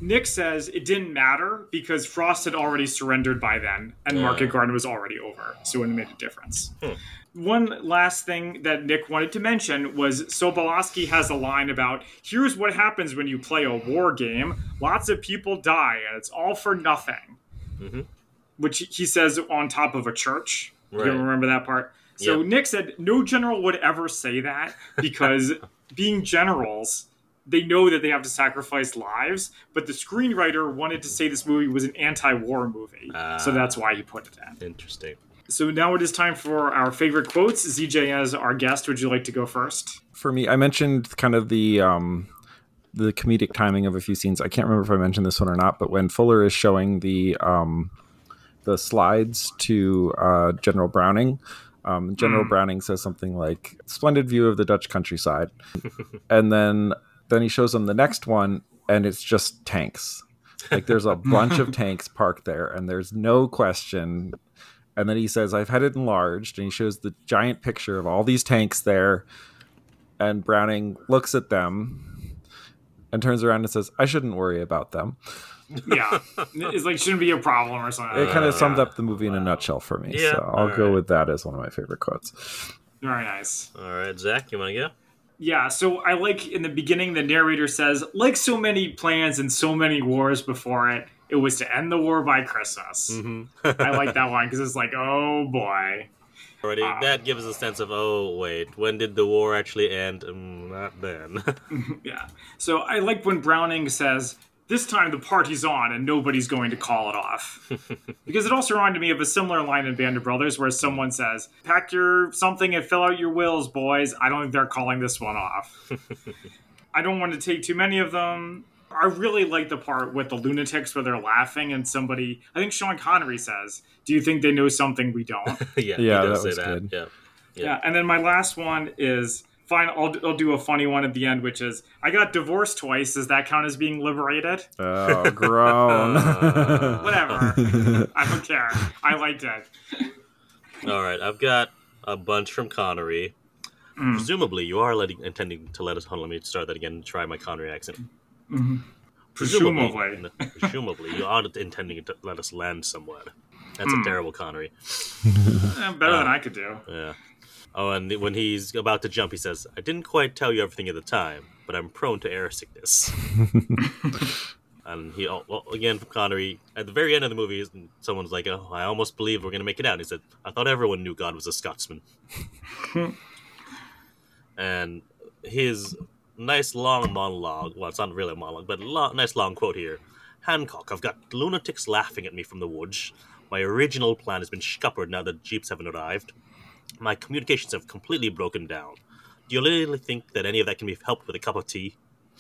Nick says it didn't matter because Frost had already surrendered by then and uh. Market Garden was already over, so it wouldn't have made a difference. Hmm. One last thing that Nick wanted to mention was Sobolowski has a line about, here's what happens when you play a war game. Lots of people die, and it's all for nothing. Mm-hmm. Which he says on top of a church. Right. You remember that part? So yep. Nick said, no general would ever say that because being generals, they know that they have to sacrifice lives, but the screenwriter wanted to say this movie was an anti-war movie. Uh, so that's why he put it in. Interesting. So now it is time for our favorite quotes. Z J, as our guest, would you like to go first? For me, I mentioned kind of the um, the comedic timing of a few scenes. I can't remember if I mentioned this one or not, but when Fuller is showing the um, the slides to uh, General Browning, um, General mm. Browning says something like, "Splendid view of the Dutch countryside," and then then he shows them the next one, and it's just tanks. Like there's a bunch of tanks parked there, and there's no question. And then he says, I've had it enlarged. And he shows the giant picture of all these tanks there. And Browning looks at them and turns around and says, I shouldn't worry about them. Yeah. It's like, shouldn't be a problem or something. It kind of uh, summed yeah. up the movie in a nutshell for me. Yeah, so I'll go right. with that as one of my favorite quotes. Very nice. All right, Zach, you want to go? Yeah, so I like in the beginning, the narrator says, like so many plans and so many wars before it, it was to end the war by Christmas. Mm-hmm. I like that line because it's like, oh boy. Already, um, that gives us a sense of, oh wait, when did the war actually end? Um, not then. Yeah. So I like when Browning says, this time the party's on and nobody's going to call it off. Because it also reminded me of a similar line in Band of Brothers where someone says, pack your something and fill out your wills, boys. I don't think they're calling this one off. I don't want to take too many of them. I really like the part with the lunatics where they're laughing and somebody, I think Sean Connery says, do you think they know something we don't? yeah, yeah, he does that say was that. Good. Yeah. yeah. Yeah, and then my last one is, fine, I'll, I'll do a funny one at the end, which is, I got divorced twice. Does that count as being liberated? Oh, grown. Whatever. I don't care. I liked it. All right, I've got a bunch from Connery. Mm. Presumably, you are letting, intending to let us... Hold on, let me start that again and try my Connery accent. Mm-hmm. Presumably. Presumably, presumably, you are intending to let us land somewhere. That's mm. a terrible Connery. Eh, better uh, than I could do. Yeah. Oh, and when he's about to jump, he says, I didn't quite tell you everything at the time, but I'm prone to air sickness. And he, well, again, from Connery, at the very end of the movie, someone's like, oh, I almost believe we're going to make it out. And he said, I thought everyone knew God was a Scotsman. And his nice long monologue, well, it's not really a monologue, but a long, nice long quote here. Hancock, I've got lunatics laughing at me from the woods. My original plan has been scuppered now that jeeps haven't arrived. My communications have completely broken down. Do you really think that any of that can be helped with a cup of tea?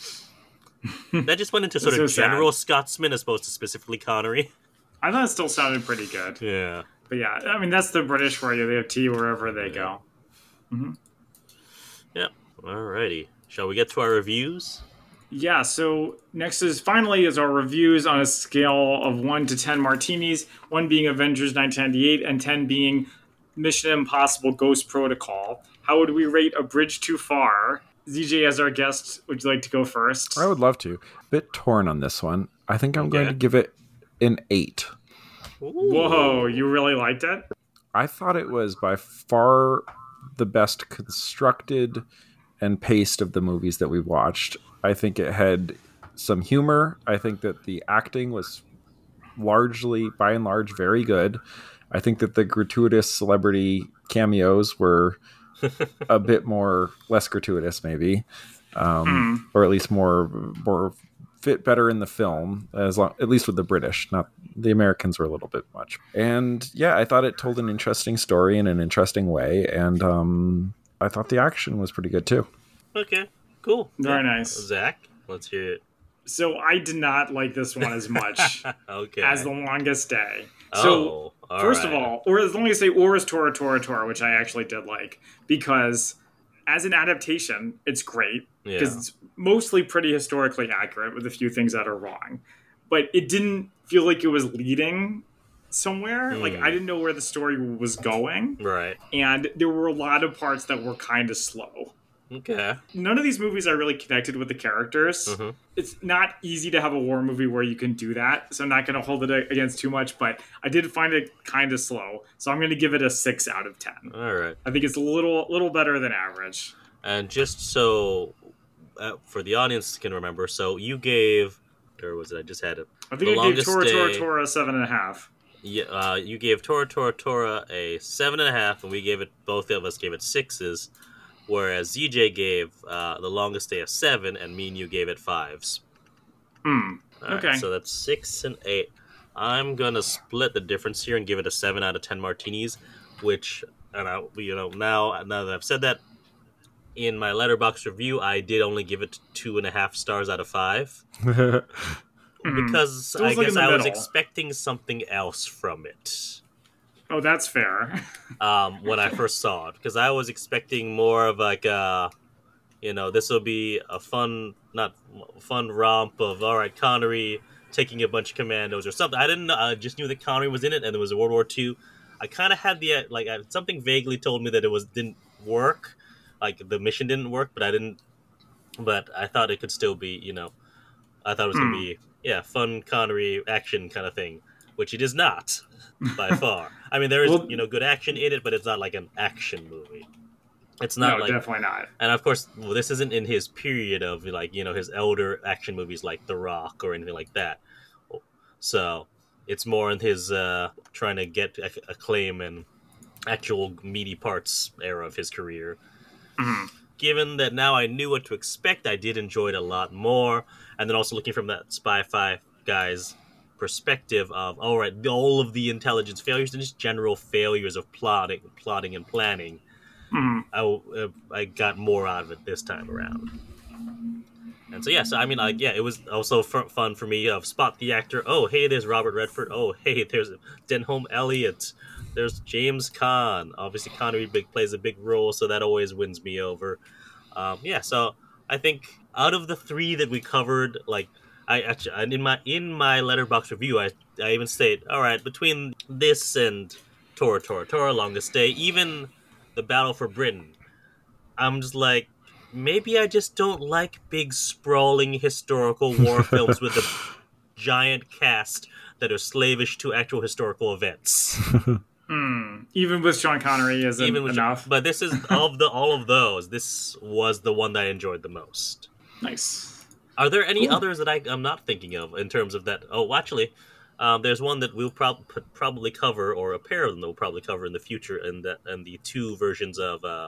That just went into sort of so general sad. Scotsman as opposed to specifically Connery. I thought it still sounded pretty good. Yeah. But yeah, I mean, that's the British for you. They have tea wherever they yeah. go. Mm-hmm. Yep. Alrighty. Shall we get to our reviews? Yeah, so next is finally is our reviews on a scale of one to ten martinis, one being Avengers nineteen ninety-eight and ten being Mission Impossible Ghost Protocol. How would we rate A Bridge Too Far? Z J, as our guest, would you like to go first? I would love to. Bit torn on this one. I think I'm okay. going to give it an eight. Ooh. Whoa, you really liked it? I thought it was by far the best constructed and paced of the movies that we watched. I think it had some humor. I think that the acting was largely, by and large, very good. I think that the gratuitous celebrity cameos were a bit more less gratuitous, maybe, um, mm. or at least more more fit better in the film, as long, at least with the British. Not the Americans were a little bit much. And yeah, I thought it told an interesting story in an interesting way, and um, I thought the action was pretty good too. Okay, cool, very yeah. nice. Zach, let's hear it. So I did not like this one as much okay. as The Longest Day. Oh, so first right. of all, or as long as say Oris Tora Tora Tora, which I actually did like, because as an adaptation, it's great because yeah. it's mostly pretty historically accurate with a few things that are wrong. But it didn't feel like it was leading somewhere. Mm. Like I didn't know where the story was going. Right. And there were a lot of parts that were kind of slow. Okay. None of these movies are really connected with the characters. Mm-hmm. It's not easy to have a war movie where you can do that, so I'm not going to hold it against too much, but I did find it kind of slow, so I'm going to give it a six out of ten. All right. I think it's a little little better than average. And just so uh, for the audience can remember, so you gave, or was it, I just had it. I think I gave Tora Tora Tora a seven and a half. Yeah, uh, you gave Tora Tora Tora a seven and a half, and we gave it, both of us gave it sixes. Whereas Z J gave uh, The Longest Day a seven, and me and you gave it fives. Hmm. Okay. Right, so that's six and eight. I'm gonna split the difference here and give it a seven out of ten martinis, which, and I, you know, now now that I've said that, in my Letterboxd review, I did only give it two and a half stars out of five because I guess I was expecting something else from it. Oh, that's fair. um, when I first saw it, because I was expecting more of like a, you know, this will be a fun, not fun romp of, all right, Connery taking a bunch of commandos or something. I didn't know. I just knew that Connery was in it, and it was World War Two. I kind of had the like something vaguely told me that it was didn't work, like the mission didn't work, but I didn't. But I thought it could still be, you know, I thought it was hmm. gonna be yeah, fun Connery action kind of thing, which it is not. By far. I mean, there is, well, you know, good action in it, but it's not like an action movie. It's not no, like... definitely not. And of course, well, this isn't in his period of, like, you know, his elder action movies like The Rock or anything like that. So, it's more in his uh, trying to get acclaim and actual meaty parts era of his career. Mm-hmm. Given that now I knew what to expect, I did enjoy it a lot more. And then also looking from that Spy-Fi guy's perspective of, all right, all of the intelligence failures and just general failures of plotting, plotting and planning, mm-hmm. I, uh, I got more out of it this time around. And so, yeah, so, I mean, like, yeah, it was also f- fun for me of spot the actor. Oh, hey, there's Robert Redford. Oh, hey, there's Denholm Elliott. There's James Caan. Obviously, Connery big plays a big role, so that always wins me over. Um, yeah, so I think out of the three that we covered, like, I actually in my in my Letterboxd review, I I even state, all right, between this and Tora Tora Tora, Longest Day, even the Battle for Britain, I'm just like, maybe I just don't like big sprawling historical war films with a giant cast that are slavish to actual historical events. mm. Even with Sean Connery, isn't even with enough. Sean, but this is of the all of those. This was the one that I enjoyed the most. Nice. Are there any cool. others that I, I'm not thinking of in terms of that? Oh, actually, um, there's one that we'll prob- probably cover, or a pair of them that we'll probably cover in the future, in the, in the two versions of uh,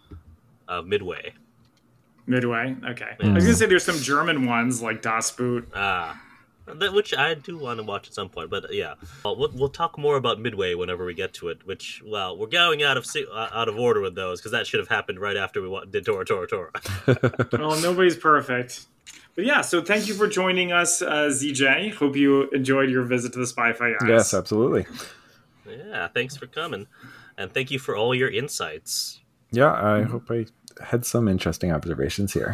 uh, Midway. Midway? Okay. Mm. I was going to say there's some German ones, like Das Boot. Ah. That, which I do want to watch at some point, but yeah, well, we'll, we'll talk more about Midway whenever we get to it. Which, well, we're going out of uh, out of order with those, because that should have happened right after we did Tora Tora Tora. Well, nobody's perfect. But yeah, so thank you for joining us, uh, Z J. Hope you enjoyed your visit to the Spy-Fi Guys. Yes, absolutely. Yeah, thanks for coming. And thank you for all your insights. Yeah, I hope I had some interesting observations here.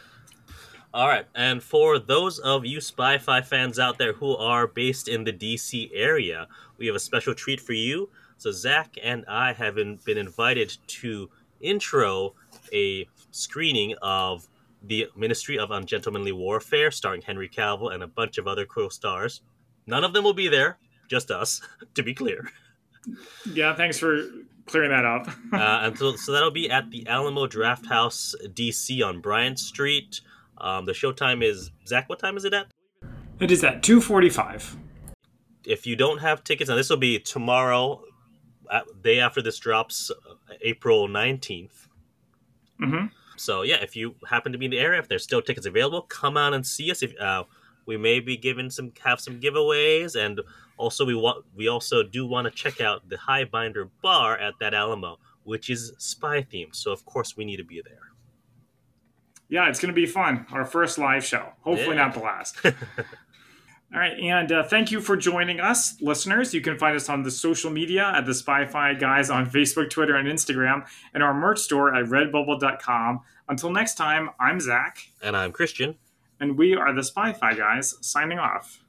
All right, and for those of you Spy-Fi fans out there who are based in the D C area, we have a special treat for you. So Zach and I have been, been invited to intro a screening of The Ministry of Ungentlemanly Warfare, starring Henry Cavill and a bunch of other cool stars. None of them will be there, just us, to be clear. Yeah, thanks for clearing that up. uh, and so, so that'll be at the Alamo Drafthouse, D C on Bryant Street. Um, the showtime is, Zach, what time is it at? It is at two forty-five. If you don't have tickets, now this will be tomorrow, uh, day after this drops, uh, April nineteenth. Mm-hmm. So yeah, if you happen to be in the area, if there's still tickets available, come on and see us. If uh, we may be giving some, have some giveaways, and also we want, we also do want to check out the Highbinder Bar at that Alamo, which is spy themed. So of course we need to be there. Yeah, it's going to be fun. Our first live show. Hopefully yeah. not the last. All right, and uh, thank you for joining us, listeners. You can find us on the social media at the Spy-Fi Guys on Facebook, Twitter, and Instagram, and our merch store at redbubble dot com. Until next time, I'm Zach. And I'm Christian. And we are the Spy-Fi Guys, signing off.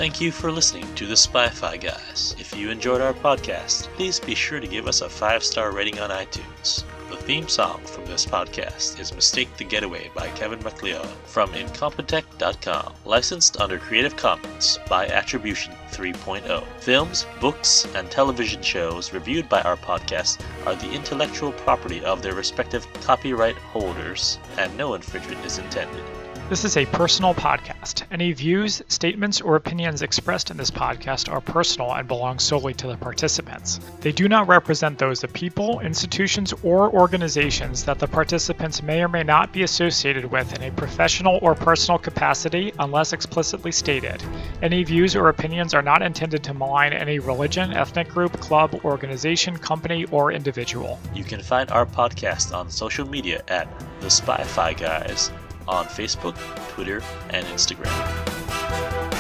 Thank you for listening to the Spy-Fi Guys. If you enjoyed our podcast, please be sure to give us a five-star rating on iTunes. The theme song from this podcast is Mistake the Getaway by Kevin MacLeod from Incompetech dot com, licensed under Creative Commons by Attribution three point oh. Films, books, and television shows reviewed by our podcast are the intellectual property of their respective copyright holders, and no infringement is intended. This is a personal podcast. Any views, statements, or opinions expressed in this podcast are personal and belong solely to the participants. They do not represent those of people, institutions, or organizations that the participants may or may not be associated with in a professional or personal capacity unless explicitly stated. Any views or opinions are not intended to malign any religion, ethnic group, club, organization, company, or individual. You can find our podcast on social media at The Spy-Fi Guys on Facebook, Twitter, and Instagram.